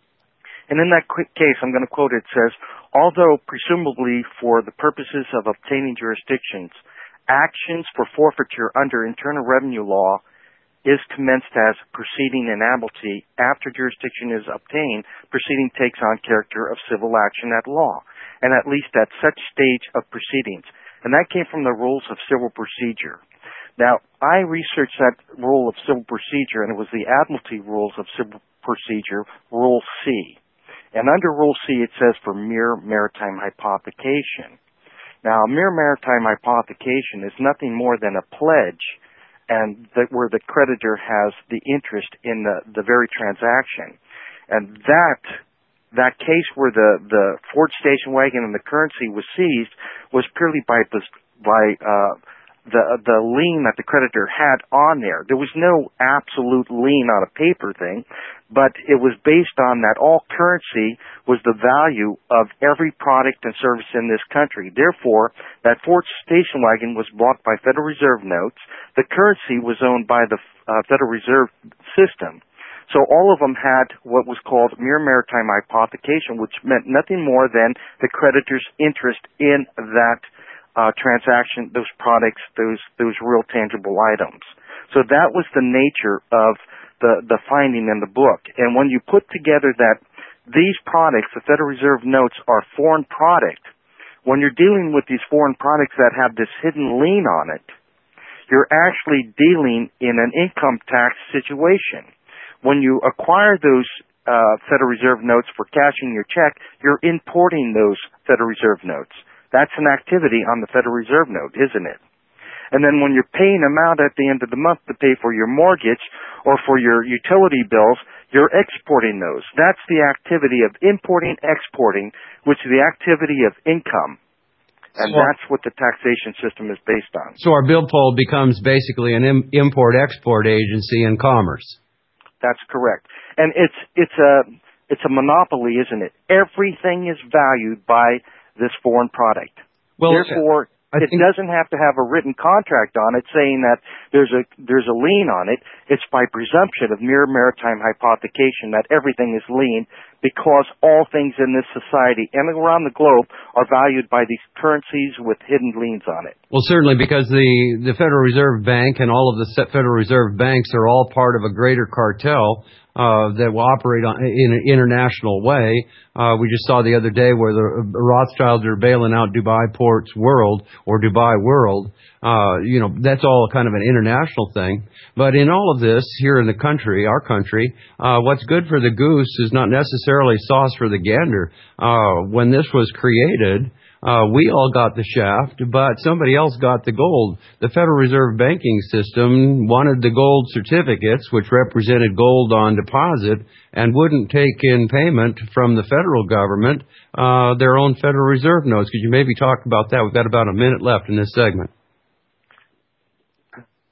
And in that quick case, I'm going to quote it, says, although presumably for the purposes of obtaining jurisdictions, actions for forfeiture under Internal Revenue Law is commenced as proceeding in admiralty. After jurisdiction is obtained, proceeding takes on character of civil action at law, and at least at such stage of proceedings. And that came from the rules of civil procedure. Now, I researched that rule of civil procedure, and it was the admiralty rules of civil procedure, Rule C. And under Rule C, it says for mere maritime hypothecation. Now, mere maritime hypothecation is nothing more than a pledge, and that where the creditor has the interest in the, the very transaction. And that that case where the, the Ford station wagon and the currency was seized was purely by by uh, the the lien that the creditor had on there. There was no absolute lien on a paper thing, but it was based on that all currency was the value of every product and service in this country. Therefore, that Ford station wagon was bought by Federal Reserve notes. The currency was owned by the uh, Federal Reserve System. So all of them had what was called mere maritime hypothecation, which meant nothing more than the creditor's interest in that Uh, transaction, those products, those those real tangible items. So that was the nature of the the finding in the book. And when you put together that these products, the Federal Reserve notes, are foreign product, when you're dealing with these foreign products that have this hidden lien on it, you're actually dealing in an income tax situation. When you acquire those uh, Federal Reserve notes for cashing your check, you're importing those Federal Reserve notes. That's an activity on the Federal Reserve note, isn't it? And then when you're paying them out at the end of the month to pay for your mortgage or for your utility bills, you're exporting those. That's the activity of importing, exporting, which is the activity of income. And so, that's what the taxation system is based on. So our billfold becomes basically an im- import-export agency in commerce. That's correct. And it's it's a it's a monopoly, isn't it? Everything is valued by this foreign product. Well, therefore, I it doesn't have to have a written contract on it saying that there's a there's a lien on it. It's by presumption of mere maritime hypothecation that everything is lien, because all things in this society and around the globe are valued by these currencies with hidden liens on it. Well, certainly, because the, the Federal Reserve Bank and all of the Federal Reserve banks are all part of a greater cartel uh, that will operate on, in an international way. Uh, we just saw the other day where the Rothschilds are bailing out Dubai Ports World or Dubai World. Uh, you know, that's all kind of an international thing. But in all of this, here in the country, our country, uh, what's good for the goose is not necessarily sauce for the gander. Uh, when this was created, Uh, we all got the shaft, but somebody else got the gold. The Federal Reserve banking system wanted the gold certificates, which represented gold on deposit, and wouldn't take in payment from the federal government uh, their own Federal Reserve notes. Could you maybe talk about that? We've got about a minute left in this segment.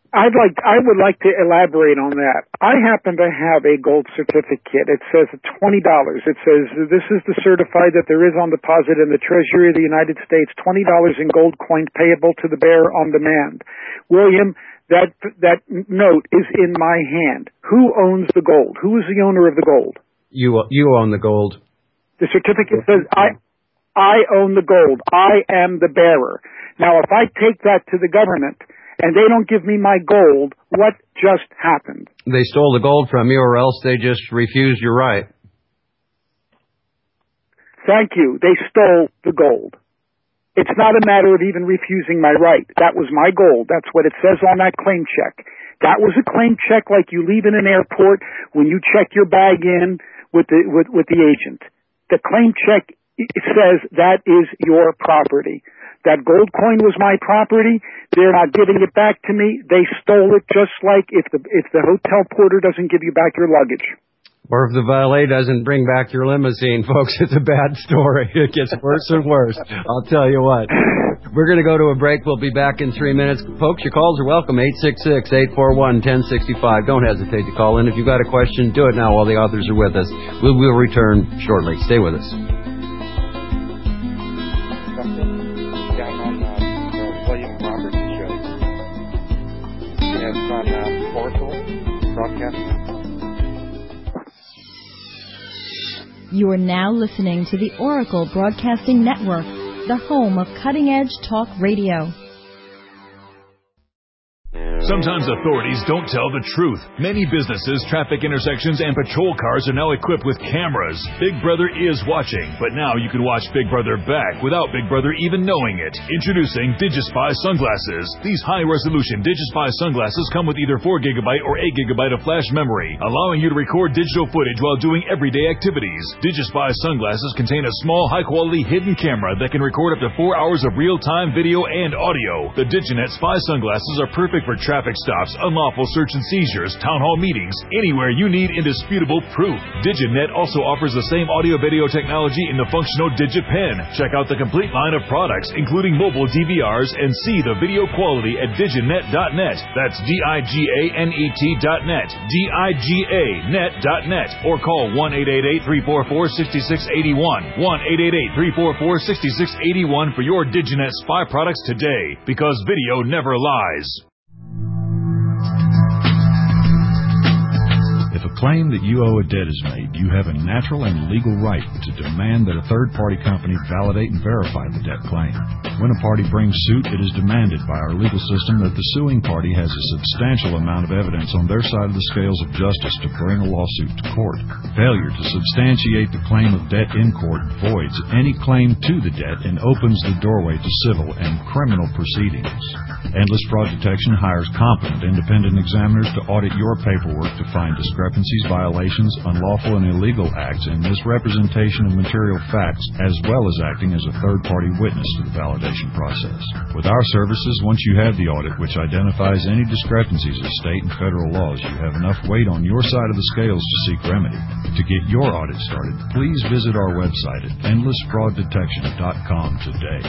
I'd like, I would like to elaborate on that. I happen to have a gold certificate. It says twenty dollars. It says, this is to certify that there is on deposit in the Treasury of the United States twenty dollars in gold coins payable to the bearer on demand. William, that, that note is in my hand. Who owns the gold? Who is the owner of the gold? You, you own the gold. The certificate says, I, I own the gold. I am the bearer. Now, if I take that to the government, and they don't give me my gold, what just happened? They stole the gold from you, or else they just refused your right. Thank you. They stole the gold. It's not a matter of even refusing my right. That was my gold. That's what it says on that claim check. That was a claim check like you leave in an airport when you check your bag in with the, with, with the agent. The claim check, it says that is your property. That gold coin was my property. They're not giving it back to me. They stole it, just like if the if the hotel porter doesn't give you back your luggage. Or if the valet doesn't bring back your limousine, folks, it's a bad story. It gets worse and worse. I'll tell you what. We're going to go to a break. We'll be back in three minutes. Folks, your calls are welcome. eight six six, eight four one, one oh six five. Don't hesitate to call in. If you've got a question, do it now while the authors are with us. We'll, we'll return shortly. Stay with us. You are now listening to the Oracle Broadcasting Network, the home of cutting-edge talk radio. Sometimes authorities don't tell the truth. Many businesses, traffic intersections, and patrol cars are now equipped with cameras. Big Brother is watching, but now you can watch Big Brother back without Big Brother even knowing it. Introducing DigiSpy sunglasses. These high-resolution DigiSpy sunglasses come with either four gigabyte or eight gigabyte of flash memory, allowing you to record digital footage while doing everyday activities. DigiSpy sunglasses contain a small, high-quality hidden camera that can record up to four hours of real-time video and audio. The DigiNet Spy sunglasses are perfect for traffic stops, unlawful search and seizures, town hall meetings, anywhere you need indisputable proof. DigiNet also offers the same audio-video technology in the functional DigiPen. Check out the complete line of products, including mobile D V Rs, and see the video quality at diginet dot net. That's D I G A N E T dot net. D I G A net dot net. Or call one eight eight eight, three four four, six six eight one. one eight eight eight, three four four, six six eight one for your DigiNet Spy products today, because video never lies. If a claim that you owe a debt is made, you have a natural and legal right to demand that a third-party company validate and verify the debt claim. When a party brings suit, it is demanded by our legal system that the suing party has a substantial amount of evidence on their side of the scales of justice to bring a lawsuit to court. Failure to substantiate the claim of debt in court voids any claim to the debt and opens the doorway to civil and criminal proceedings. Endless Fraud Detection hires competent independent examiners to audit your paperwork to find discrepancies, violations, unlawful and illegal acts, and misrepresentation of material facts, as well as acting as a third-party witness to the validation process. With our services, once you have the audit, which identifies any discrepancies of state and federal laws, you have enough weight on your side of the scales to seek remedy. To get your audit started, please visit our website at endless fraud detection dot com today.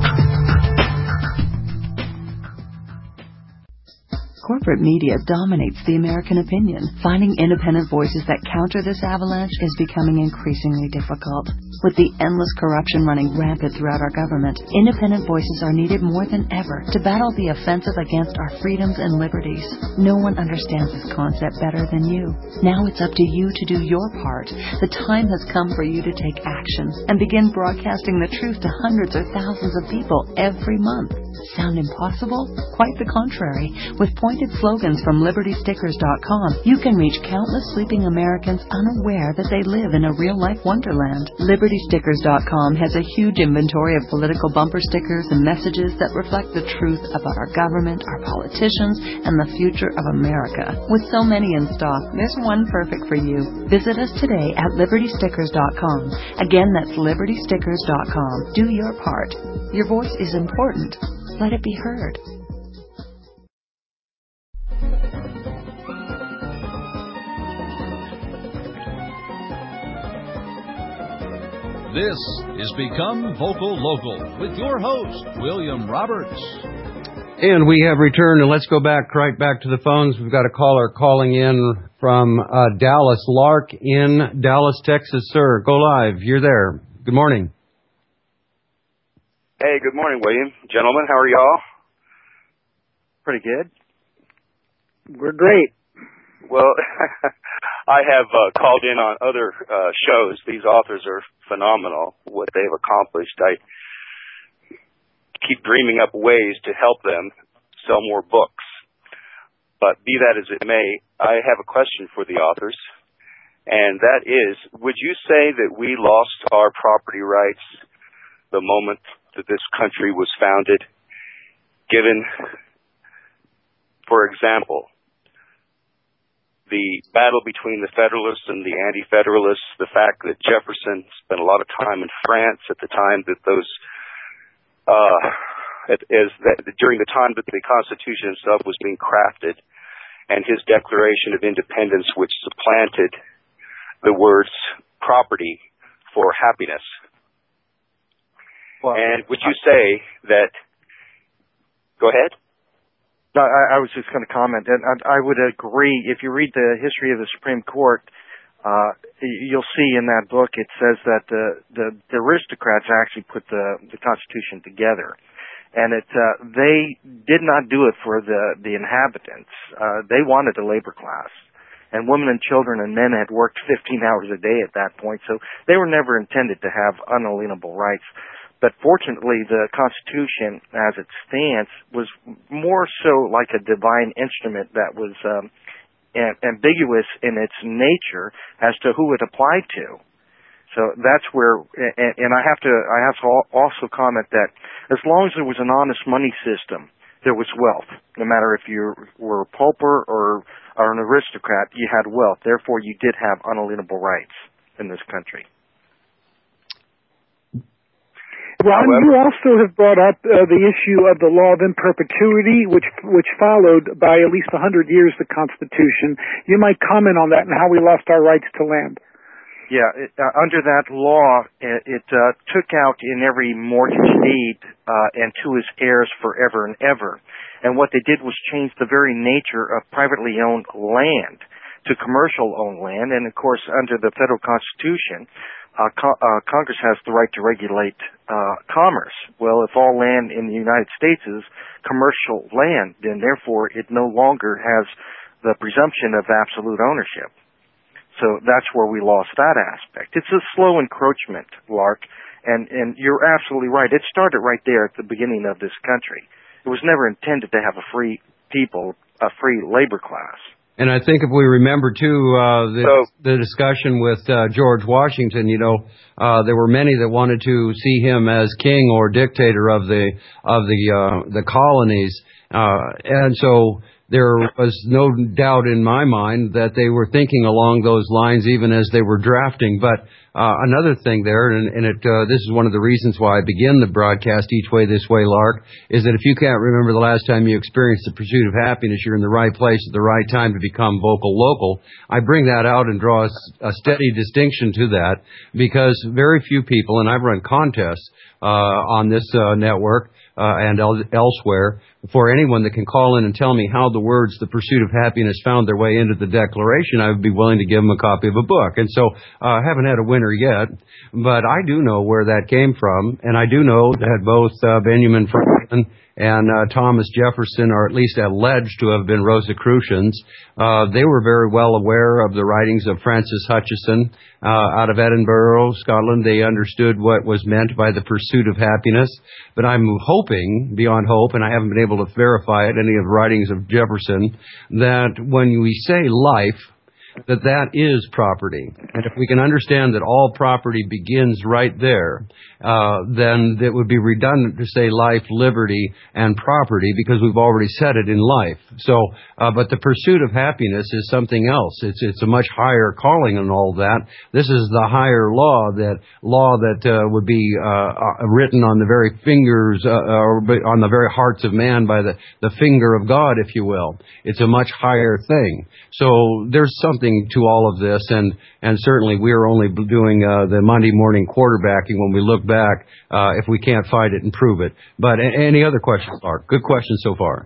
Corporate media dominates the American opinion. Finding independent voices that counter this avalanche is becoming increasingly difficult. With the endless corruption running rampant throughout our government, independent voices are needed more than ever to battle the offensive against our freedoms and liberties. No one understands this concept better than you. Now it's up to you to do your part. The time has come for you to take action and begin broadcasting the truth to hundreds or thousands of people every month. Sound impossible? Quite the contrary. With pointed slogans from liberty stickers dot com, you can reach countless sleeping Americans unaware that they live in a real-life wonderland. liberty stickers dot com has a huge inventory of political bumper stickers and messages that reflect the truth about our government, our politicians, and the future of America. With so many in stock, there's one perfect for you. Visit us today at liberty stickers dot com. Again, that's liberty stickers dot com. Do your part. Your voice is important. Let it be heard. This is Become Vocal Local with your host, William Roberts. And we have returned, and let's go back right back to the phones. We've got a caller calling in from uh, Dallas. Lark in Dallas, Texas. Sir, go live. You're there. Good morning. Hey, good morning, William. Gentlemen, how are y'all? Pretty good. We're great. Well, I have uh, called in on other uh, shows. These authors are phenomenal, what they've accomplished. I keep dreaming up ways to help them sell more books. But be that as it may, I have a question for the authors, and that is, would you say that we lost our property rights the moment that this country was founded, given, for example, the battle between the Federalists and the Anti-Federalists, the fact that Jefferson spent a lot of time in France at the time that those Uh, as that during the time that the Constitution itself was being crafted, and his Declaration of Independence, which supplanted the words property for happiness. Well, and would you say that? Go ahead. No, I, I was just going to comment, and I, I would agree. If you read the history of the Supreme Court, Uh, you'll see in that book it says that the, the, the aristocrats actually put the, the Constitution together. And it, uh, they did not do it for the, the inhabitants. Uh, they wanted a labor class. And women and children and men had worked fifteen hours a day at that point, so they were never intended to have unalienable rights. But fortunately, the Constitution, as it stands, was more so like a divine instrument that was, um, ambiguous in its nature as to who it applied to. So that's where, and, and I have to, I have to also comment that as long as there was an honest money system, there was wealth. No matter if you were a pauper or, or an aristocrat, you had wealth. Therefore, you did have unalienable rights in this country. Ron, you also have brought up uh, the issue of the law of in perpetuity, which which followed by at least one hundred years the Constitution. You might comment on that and how we lost our rights to land. Yeah, it, uh, under that law, it, it uh, took out in every mortgage deed uh, and to his heirs forever and ever. And what they did was change the very nature of privately owned land to commercial owned land. And, of course, under the federal Constitution, Uh, co- uh, Congress has the right to regulate uh, commerce. Well, if all land in the United States is commercial land, then therefore it no longer has the presumption of absolute ownership. So that's where we lost that aspect. It's a slow encroachment, Lark, and, and you're absolutely right. It started right there at the beginning of this country. It was never intended to have a free people, a free labor class. And I think if we remember, too, uh, the, so, the discussion with uh, George Washington, you know, uh, there were many that wanted to see him as king or dictator of the of the uh, the colonies. Uh, and so there was no doubt in my mind that they were thinking along those lines even as they were drafting. But uh, another thing there, and, and it, uh, this is one of the reasons why I begin the broadcast each way this way, Lark, is that if you can't remember the last time you experienced the pursuit of happiness, you're in the right place at the right time to become vocal local. I bring that out and draw a, a steady distinction to that because very few people, and I've run contests uh, on this uh, network, Uh, and el- elsewhere, for anyone that can call in and tell me how the words "the pursuit of happiness" found their way into the Declaration, I would be willing to give them a copy of a book. And so I uh, haven't had a winner yet, but I do know where that came from, and I do know that both uh, Benjamin Franklin and uh, Thomas Jefferson are at least alleged to have been Rosicrucians. Uh, they were very well aware of the writings of Francis Hutcheson uh, out of Edinburgh, Scotland. They understood what was meant by the pursuit of happiness. But I'm hoping, beyond hope, and I haven't been able to verify it, any of the writings of Jefferson, that when we say life, that that is property. And if we can understand that all property begins right there, uh, then it would be redundant to say life, liberty, and property because we've already said it in life. So, uh, but the pursuit of happiness is something else. It's it's a much higher calling and all that. This is the higher law, that law that uh, would be uh, written on the very fingers uh, or on the very hearts of man by the the finger of God, if you will. It's a much higher thing. So there's something to all of this, and and certainly we are only doing uh, the Monday morning quarterbacking when we look back. Uh, if we can't fight it and prove it. But a- any other questions, Mark? Good question so far.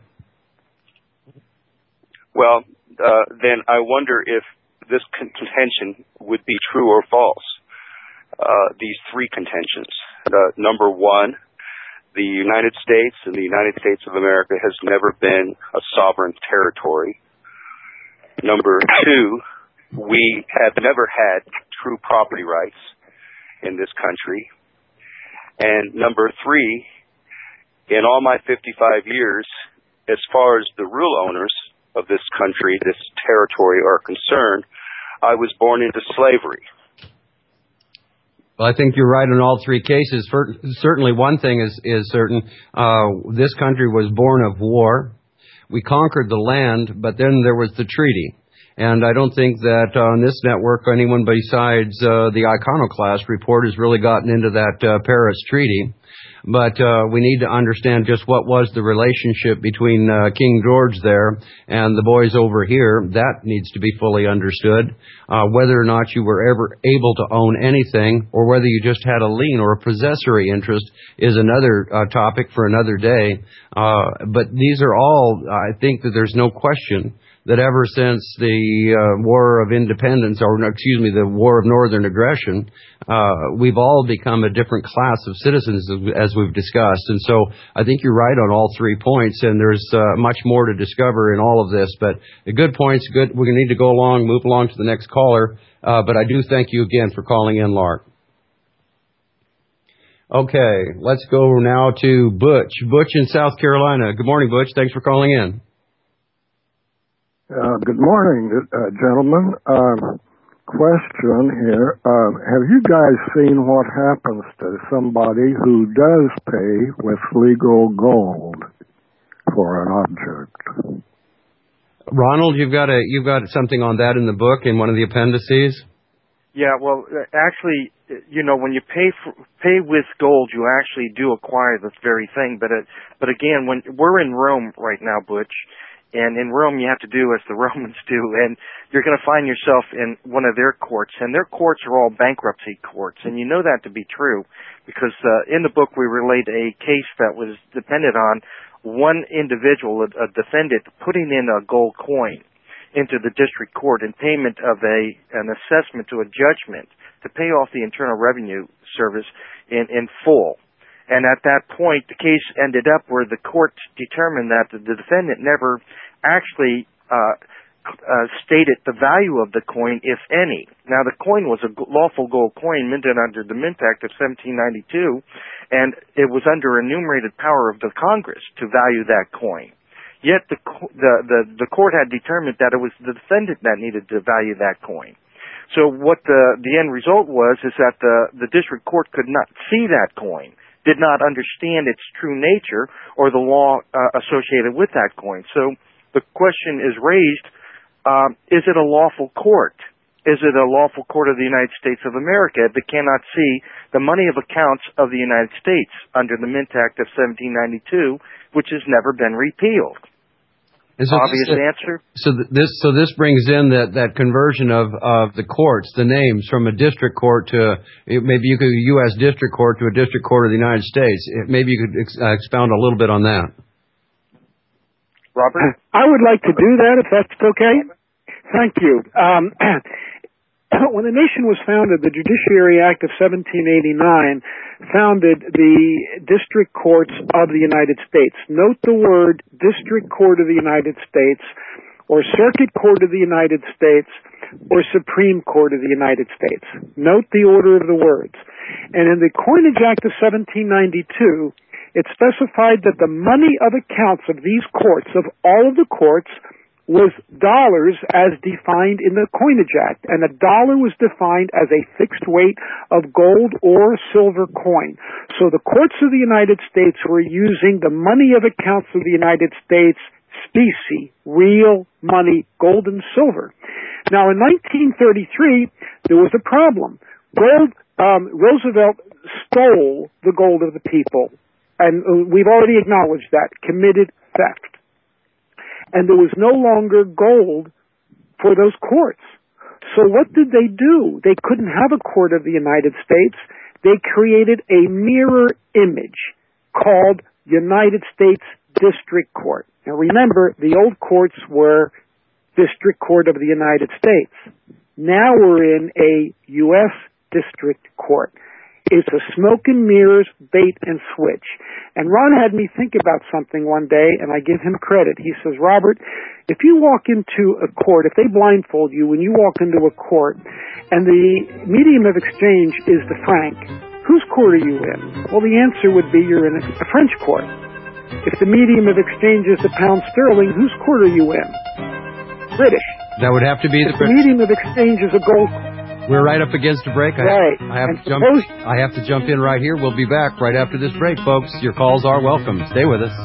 Well, uh, then I wonder if this contention would be true or false. Uh, these three contentions. Uh, number one, the United States and the United States of America has never been a sovereign territory. Number two, we have never had true property rights in this country. And number three, in all my fifty-five years, as far as the real owners of this country, this territory are concerned, I was born into slavery. Well, I think you're right in all three cases. For, certainly one thing is, is certain. Uh, this country was born of war. We conquered the land, but then there was the treaty. And I don't think that on this network anyone besides uh, the Iconoclast report has really gotten into that uh, Paris Treaty. But uh, we need to understand just what was the relationship between uh, King George there and the boys over here. That needs to be fully understood. Uh, whether or not you were ever able to own anything, or whether you just had a lien or a possessory interest, is another uh, topic for another day. Uh, but these are all, I think that there's no question that ever since the uh, War of Independence, or no, excuse me, the War of Northern Aggression, uh, we've all become a different class of citizens, as we've discussed. And so I think you're right on all three points, and there's uh, much more to discover in all of this. But the good points, good. We're going to need to go along, move along to the next caller. Uh, but I do thank you again for calling in, Lark. Okay, let's go now to Butch. Butch in South Carolina. Good morning, Butch. Thanks for calling in. Uh, good morning, uh, gentlemen. Um, question here. Uh, have you guys seen what happens to somebody who does pay with legal gold for an object? Ronald, you've got a you've got something on that in the book in one of the appendices? Yeah, well, actually, you know, when you pay for, pay with gold, you actually do acquire this very thing. But it, but again, when we're in Rome right now, Butch. And in Rome, you have to do as the Romans do, and you're going to find yourself in one of their courts, and their courts are all bankruptcy courts, and you know that to be true, because uh, in the book we relate a case that was dependent on one individual, a, a defendant, putting in a gold coin into the district court in payment of a an assessment to a judgment to pay off the Internal Revenue Service in, in full. And at that point, the case ended up where the court determined that the defendant never actually uh, uh, stated the value of the coin, if any. Now, the coin was a lawful gold coin minted under the Mint Act of seventeen ninety-two, and it was under enumerated power of the Congress to value that coin. Yet the the the, the court had determined that it was the defendant that needed to value that coin. So what the the end result was is that the the district court could not see that coin, did not understand its true nature or the law uh, associated with that coin. So the question is raised, um, is it a lawful court? Is it a lawful court of the United States of America that cannot see the money of accounts of the United States under the Mint Act of seventeen ninety-two, which has never been repealed? So Obvious this, answer. So th- this so this brings in that, that conversion of, of the courts, the names from a district court to maybe you could U S district court to a district court of the United States. Maybe you could ex- uh, expound a little bit on that. Robert, I would like to do that if that's okay. Thank you. Um, when the nation was founded, the Judiciary Act of seventeen eighty-nine founded the District Courts of the United States. Note the word District Court of the United States, or Circuit Court of the United States, or Supreme Court of the United States. Note the order of the words. And in the Coinage Act of seventeen ninety-two, it specified that the money of accounts of these courts, of all of the courts, was dollars as defined in the Coinage Act, and a dollar was defined as a fixed weight of gold or silver coin. So the courts of the United States were using the money of accounts of the United States specie, real money, gold and silver. Now, in nineteen thirty-three, there was a problem. Gold, um, Roosevelt stole the gold of the people, and uh, we've already acknowledged that, committed theft. And there was no longer gold for those courts. So what did they do? They couldn't have a court of the United States. They created a mirror image called United States District Court. Now remember, the old courts were District Court of the United States. Now we're in a U S District Court. It's a smoke and mirrors, bait and switch. And Ron had me think about something one day, and I give him credit. He says, Robert, if you walk into a court, if they blindfold you when you walk into a court, and the medium of exchange is the franc, whose court are you in? Well, the answer would be you're in a French court. If the medium of exchange is the pound sterling, whose court are you in? British. That would have to be the If the medium of exchange is a gold. We're right up against a break. I, right. I have and to jump. I have to jump in right here. We'll be back right after this break, folks. Your calls are welcome. Stay with us.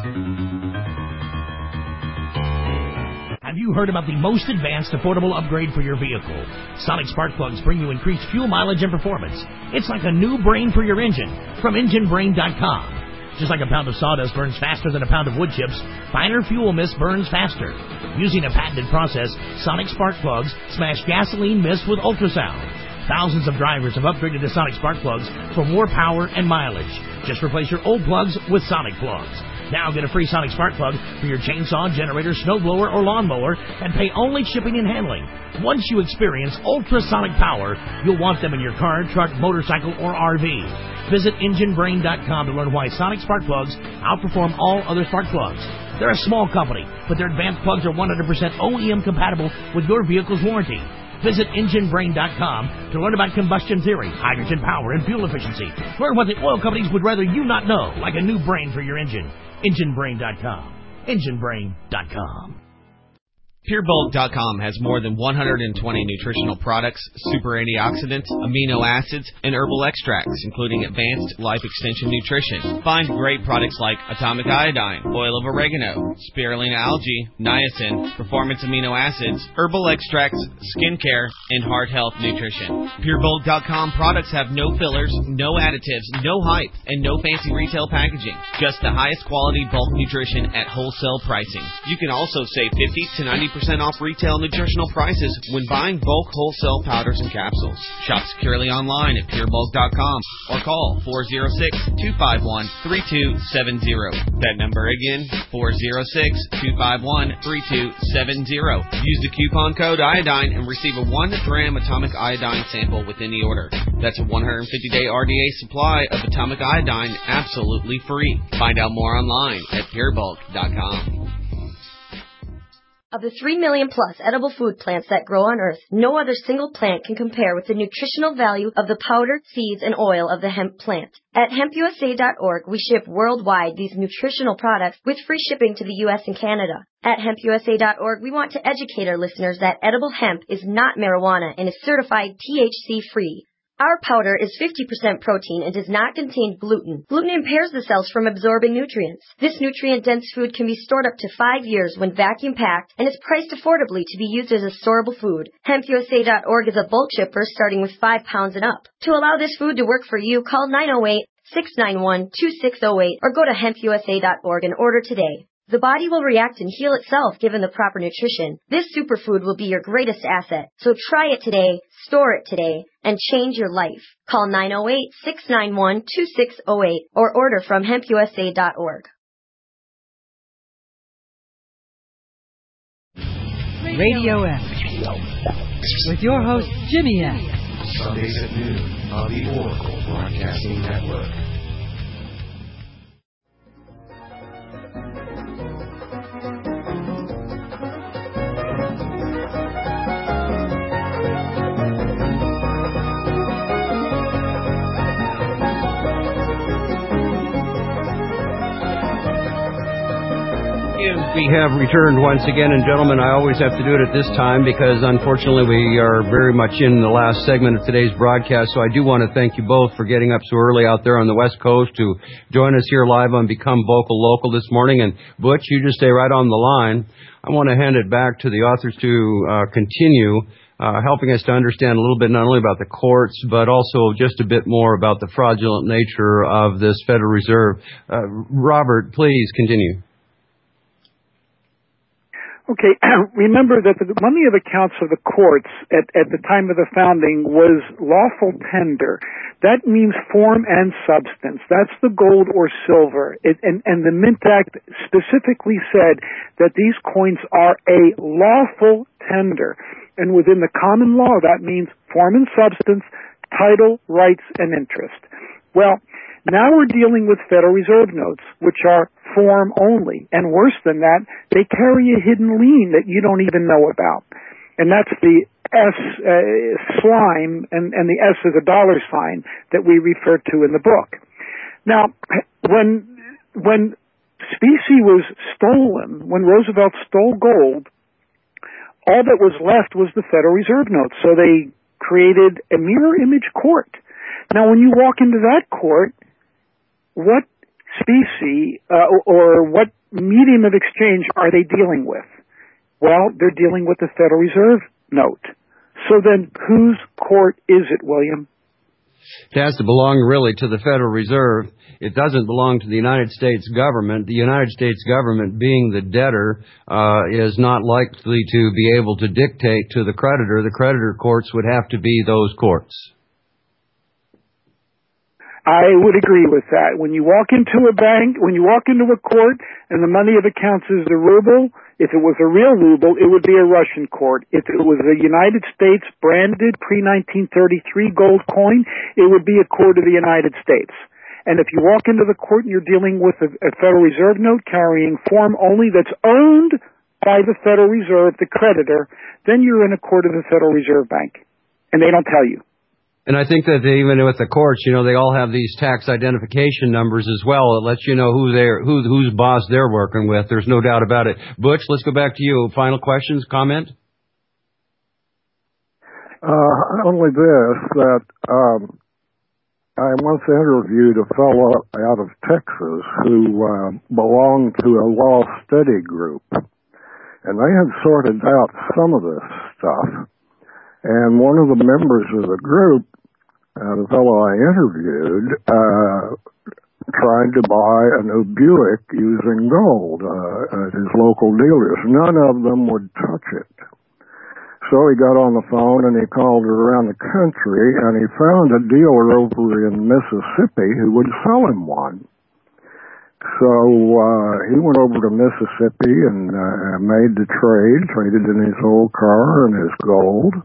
Have you heard about the most advanced affordable upgrade for your vehicle? Sonic Spark Plugs bring you increased fuel mileage and performance. It's like a new brain for your engine from engine brain dot com. Just like a pound of sawdust burns faster than a pound of wood chips, finer fuel mist burns faster. Using a patented process, Sonic Spark Plugs smash gasoline mist with ultrasound. Thousands of drivers have upgraded to Sonic Spark Plugs for more power and mileage. Just replace your old plugs with Sonic Plugs. Now get a free Sonic Spark Plug for your chainsaw, generator, snowblower, or lawnmower, and pay only shipping and handling. Once you experience ultrasonic power, you'll want them in your car, truck, motorcycle, or R V. Visit engine brain dot com to learn why Sonic Spark Plugs outperform all other spark plugs. They're a small company, but their advanced plugs are one hundred percent O E M compatible with your vehicle's warranty. Visit engine brain dot com to learn about combustion theory, hydrogen power, and fuel efficiency. Learn what the oil companies would rather you not know, like a new brain for your engine. engine brain dot com. engine brain dot com. Pure Bulk dot com has more than one hundred twenty nutritional products, super antioxidants, amino acids, and herbal extracts, including advanced life extension nutrition. Find great products like atomic iodine, oil of oregano, spirulina algae, niacin, performance amino acids, herbal extracts, skincare, and heart health nutrition. Pure Bulk dot com products have no fillers, no additives, no hype, and no fancy retail packaging. Just the highest quality bulk nutrition at wholesale pricing. You can also save fifty to ninety percent off retail nutritional prices when buying bulk wholesale powders and capsules. Shop securely online at pure bulk dot com or call four oh six, two five one, three two seven oh. That number again, four oh six, two five one, three two seven oh. Use the coupon code iodine and receive a one gram atomic iodine sample with any order. That's a one hundred fifty day R D A supply of atomic iodine absolutely free. Find out more online at pure bulk dot com. Of the three million plus edible food plants that grow on Earth, no other single plant can compare with the nutritional value of the powder, seeds, and oil of the hemp plant. At hemp U S A dot org, we ship worldwide these nutritional products with free shipping to the U S and Canada. At hemp U S A dot org, we want to educate our listeners that edible hemp is not marijuana and is certified T H C-free. Our powder is fifty percent protein and does not contain gluten. Gluten impairs the cells from absorbing nutrients. This nutrient-dense food can be stored up to five years when vacuum-packed and is priced affordably to be used as a storable food. hemp U S A dot org is a bulk shipper starting with five pounds and up. To allow this food to work for you, call nine oh eight, six nine one, two six oh eight or go to hemp U S A dot org and order today. The body will react and heal itself given the proper nutrition. This superfood will be your greatest asset. So try it today, store it today, and change your life. Call nine oh eight, six nine one, two six oh eight or order from hemp U S A dot org. Radio X. With your host, Jimmy X. Sundays at noon on the Oracle Broadcasting Network. We have returned once again, and gentlemen, I always have to do it at this time because unfortunately we are very much in the last segment of today's broadcast, so I do want to thank you both for getting up so early out there on the West Coast to join us here live on Become Vocal Local this morning. And Butch, you just stay right on the line. I want to hand it back to the authors to uh, continue uh, helping us to understand a little bit not only about the courts, but also just a bit more about the fraudulent nature of this Federal Reserve. Uh, Robert, please continue. Okay, remember that the money of accounts of the courts at, at the time of the founding was lawful tender. That means form and substance. That's the gold or silver. It, and, and the Mint Act specifically said that these coins are a lawful tender. And within the common law, that means form and substance, title, rights, and interest. Well, now we're dealing with Federal Reserve notes, which are form only. And worse than that, they carry a hidden lien that you don't even know about. And that's the S, uh, slime, and, and the S is a dollar sign that we refer to in the book. Now, when, when specie was stolen, when Roosevelt stole gold, all that was left was the Federal Reserve notes. So they created a mirror image court. Now, when you walk into that court, what specie uh, or what medium of exchange are they dealing with? Well, they're dealing with the Federal Reserve note. So then whose court is it, William? It has to belong really to the Federal Reserve. It doesn't belong to the United States government. The United States government, being the debtor, uh, is not likely to be able to dictate to the creditor. The creditor courts would have to be those courts. I would agree with that. When you walk into a bank, when you walk into a court and the money of accounts is the ruble, if it was a real ruble, it would be a Russian court. If it was a United States branded pre nineteen thirty-three gold coin, it would be a court of the United States. And if you walk into the court and you're dealing with a, a Federal Reserve note carrying form only that's owned by the Federal Reserve, the creditor, then you're in a court of the Federal Reserve Bank. And they don't tell you. And I think that they, even with the courts, you know, they all have these tax identification numbers as well. It lets you know who they're, who, whose boss they're working with. There's no doubt about it. Butch, let's go back to you. Final questions, comment? Uh, only this, that um, I once interviewed a fellow out of Texas who uh, belonged to a law study group. And they had sorted out some of this stuff. And one of the members of the group, uh, the fellow I interviewed, uh, tried to buy a new Buick using gold uh, at his local dealers. None of them would touch it. So he got on the phone and he called around the country and he found a dealer over in Mississippi who would sell him one. So uh, he went over to Mississippi and uh, made the trade, traded in his old car and his gold.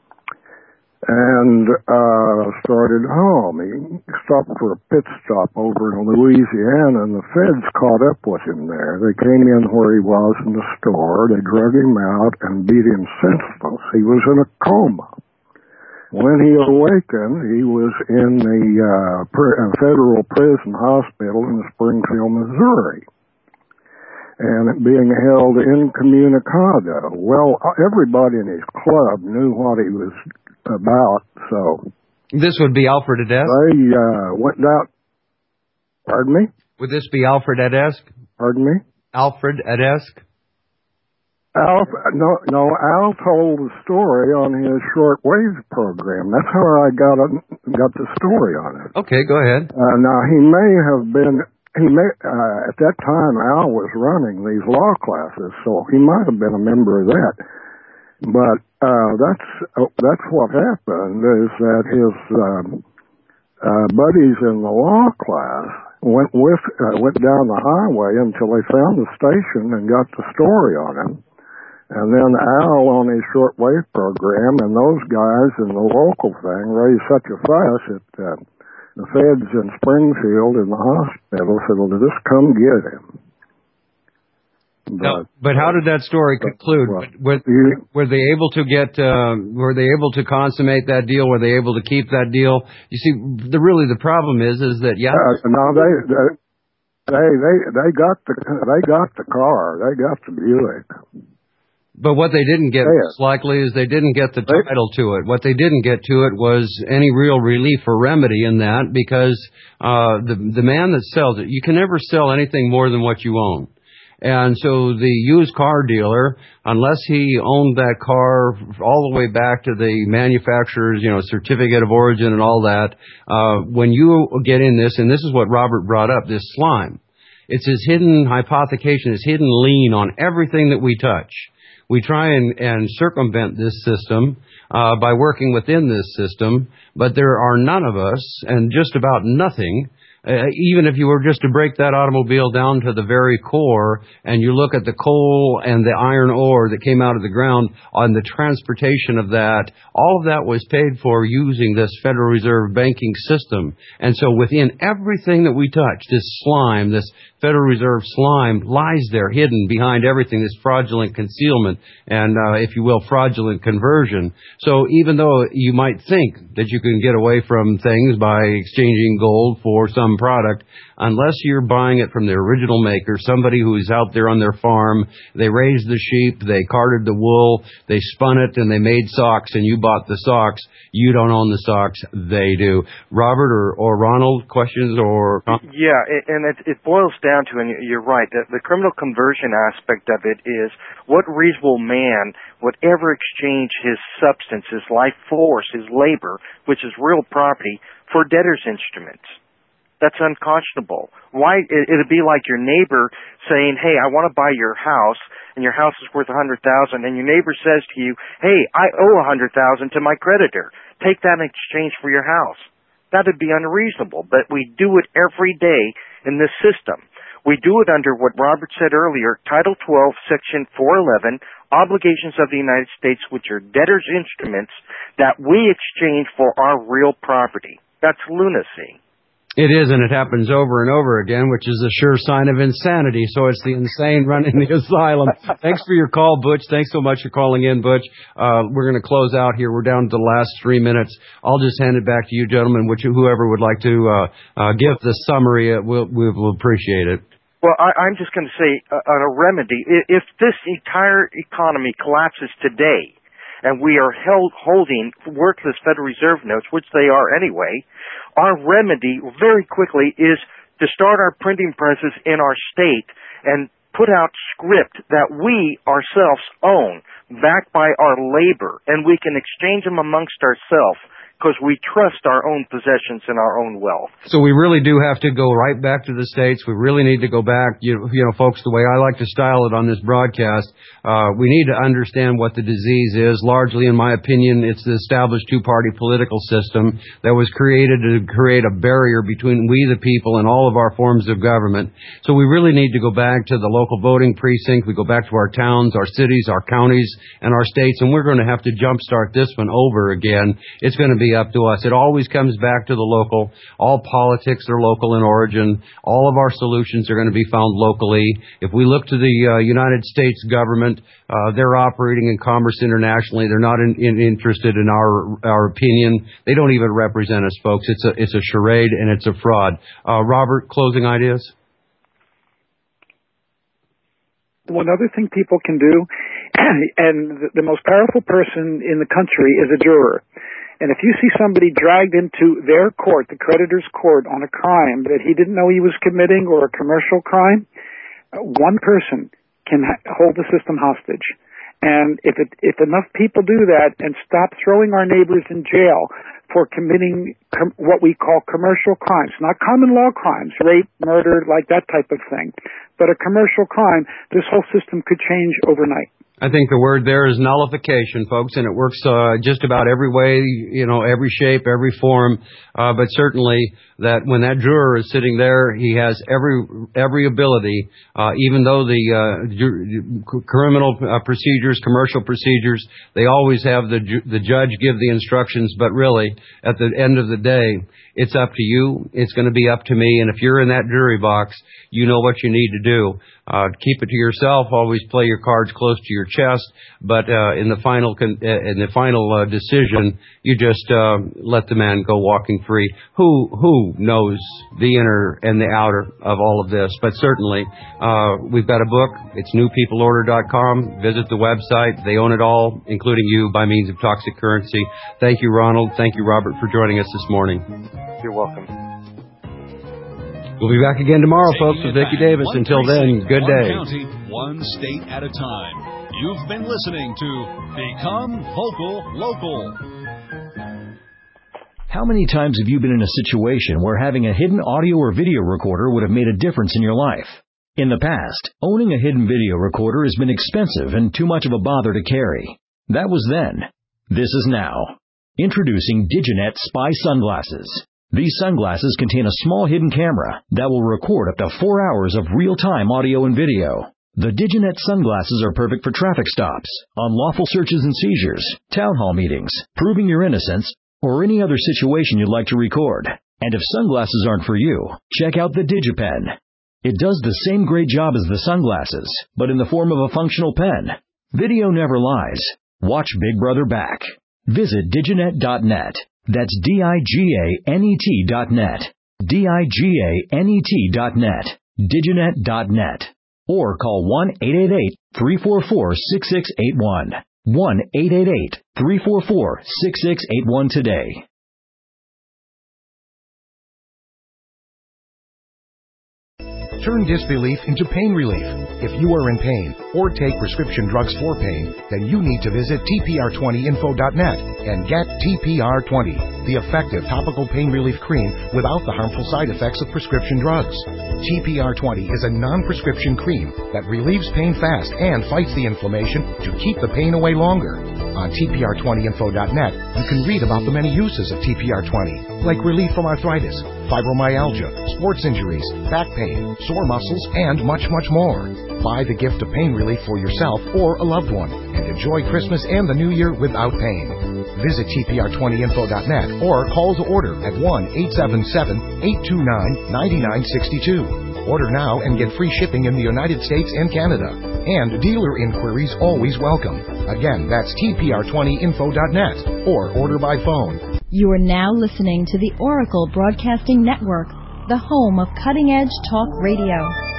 And uh started home. He stopped for a pit stop over in Louisiana, and the feds caught up with him there. They came in where he was in the store. They drug him out and beat him senseless. He was in a coma. When he awakened, he was in the uh, pr- uh, federal prison hospital in Springfield, Missouri, and being held incommunicado. Well, everybody in his club knew what he was about, so... This would be Alfred-esque? They uh, went out... Pardon me? Would this be Alfred-esque? Pardon me? Alfred-esque? Al, no, no, Al told the story on his shortwave program. That's how I got a, got the story on it. Okay, go ahead. Uh, now, he may have been... He may, uh, at that time, Al was running these law classes, so he might have been a member of that. But uh, that's uh, that's what happened, is that his um, uh, buddies in the law class went with uh, went down the highway until they found the station and got the story on him. And then Al on his shortwave program and those guys in the local thing raised such a fuss that uh, the feds in Springfield in the hospital said, well, just come get him. But, no, but how did that story conclude? Well, were, you, were they able to get? Uh, were they able to consummate that deal? Were they able to keep that deal? You see, the really the problem is, is that yeah. Uh, no, they, they They they they got the they got the car. They got the Buick. But what they didn't get, most likely, is they didn't get the title to it. What they didn't get to it was any real relief or remedy in that, because uh the the man that sells it, you can never sell anything more than what you own. And so the used car dealer, unless he owned that car all the way back to the manufacturer's, you know, certificate of origin and all that, uh when you get in this, and this is what Robert brought up, this slime, it's his hidden hypothecation, his hidden lien on everything that we touch. We try and, and circumvent this system uh, by working within this system, but there are none of us, and just about nothing, uh, even if you were just to break that automobile down to the very core, and you look at the coal and the iron ore that came out of the ground, on the transportation of that, all of that was paid for using this Federal Reserve banking system. And so within everything that we touch, this slime, this Federal Reserve slime, lies there hidden behind everything, this fraudulent concealment and, uh, if you will, fraudulent conversion. So even though you might think that you can get away from things by exchanging gold for some product, unless you're buying it from the original maker, somebody who's out there on their farm, they raised the sheep, they carded the wool, they spun it, and they made socks, and you bought the socks, you don't own the socks, they do. Robert or, or Ronald, questions or... Yeah, and it, it boils down to, and you're right, the, the criminal conversion aspect of it is what reasonable man would ever exchange his substance, his life force, his labor, which is real property, for debtor's instruments. That's unconscionable. Why? It'd be like your neighbor saying, hey, I want to buy your house, and your house is worth a hundred thousand, and your neighbor says to you, hey, I owe a hundred thousand to my creditor. Take that in exchange for your house. That would be unreasonable, but we do it every day in this system. We do it under what Robert said earlier, Title twelve, Section four eleven, obligations of the United States, which are debtor's instruments that we exchange for our real property. That's lunacy. It is, and it happens over and over again, which is a sure sign of insanity. So it's the insane running the asylum. Thanks for your call, Butch. Thanks so much for calling in, Butch. Uh, we're going to close out here. We're down to the last three minutes. I'll just hand it back to you, gentlemen, which whoever would like to uh, uh, give the summary, uh, we'll, we'll appreciate it. Well, I, I'm just going to say uh, on a remedy, if this entire economy collapses today, and we are held holding worthless Federal Reserve notes, which they are anyway, our remedy very quickly is to start our printing presses in our state and put out script that we ourselves own, backed by our labor, and we can exchange them amongst ourselves because we trust our own possessions and our own wealth. So we really do have to go right back to the States. We really need to go back, you, you know, folks, the way I like to style it on this broadcast, uh, we need to understand what the disease is. Largely, in my opinion, it's the established two-party political system that was created to create a barrier between we the people and all of our forms of government. So we really need to go back to the local voting precinct. We go back to our towns, our cities, our counties, and our states, and we're going to have to jumpstart this one over again. It's going to be up to us. It always comes back to the local. All politics are local in origin. All of our solutions are going to be found locally. If we look to the uh, United States government, uh, they're operating in commerce internationally. They're not in, in, interested in our our opinion. They don't even represent us, folks. It's a it's a charade and it's a fraud. Uh, Robert, closing ideas? One other thing people can do, and the, the most powerful person in the country is a juror. And if you see somebody dragged into their court, the creditor's court, on a crime that he didn't know he was committing or a commercial crime, one person can ha- hold the system hostage. And if it, if enough people do that and stop throwing our neighbors in jail for committing com- what we call commercial crimes, not common law crimes, rape, murder, like that type of thing, but a commercial crime, this whole system could change overnight. I think the word there is nullification, folks, and it works uh, just about every way, you know, every shape, every form. Uh, but certainly that when that juror is sitting there, he has every every ability, uh, even though the uh, ju- criminal uh, procedures, commercial procedures, they always have the ju- the judge give the instructions. But really, at the end of the day, It's up to you. It's going to be up to me. And if you're in that jury box, you know what you need to do. Uh, keep it to yourself. Always play your cards close to your chest. But uh, in the final con- uh, in the final uh, decision, you just uh, let the man go walking free. Who who knows the inner and the outer of all of this? But certainly, uh, we've got a book. It's new people order dot com. Visit the website. They own it all, including you, by means of Toxic Currency. Thank you, Ronald. Thank you, Robert, for joining us this morning. You're welcome. We'll be back again tomorrow, folks, with Vicki Davis. Until then, good day. One county, one state at a time. You've been listening to Become Vocal Local. How many times have you been in a situation where having a hidden audio or video recorder would have made a difference in your life? In the past, owning a hidden video recorder has been expensive and too much of a bother to carry. That was then. This is now. Introducing Diginet Spy Sunglasses. These sunglasses contain a small hidden camera that will record up to four hours of real-time audio and video. The Diginet sunglasses are perfect for traffic stops, unlawful searches and seizures, town hall meetings, proving your innocence, or any other situation you'd like to record. And if sunglasses aren't for you, check out the DigiPen. It does the same great job as the sunglasses, but in the form of a functional pen. Video never lies. Watch Big Brother back. Visit diginet dot net. That's D I G A N E T dot net. D I G A N E T dot net. diginet dot net. Or call one eight eight eight, three four four, six six eight one. one eight eight eight, three four four, six six eight one today. Turn disbelief into pain relief. If you are in pain or take prescription drugs for pain, then you need to visit T P R twenty info dot net and get T P R twenty, the effective topical pain relief cream without the harmful side effects of prescription drugs. T P R twenty is a non-prescription cream that relieves pain fast and fights the inflammation to keep the pain away longer. On T P R twenty info dot net, you can read about the many uses of T P R twenty, like relief from arthritis, fibromyalgia, sports injuries, back pain, sore muscles, and much, much more. Buy the gift of pain relief for yourself or a loved one and enjoy Christmas and the New Year without pain. Visit T P R twenty info dot net or call to order at one eight seven seven, eight two nine, nine nine six two. Order now and get free shipping in the United States and Canada. And dealer inquiries always welcome. Again, that's T P R twenty info dot net or order by phone. You are now listening to the Oracle Broadcasting Network, the home of cutting-edge talk radio.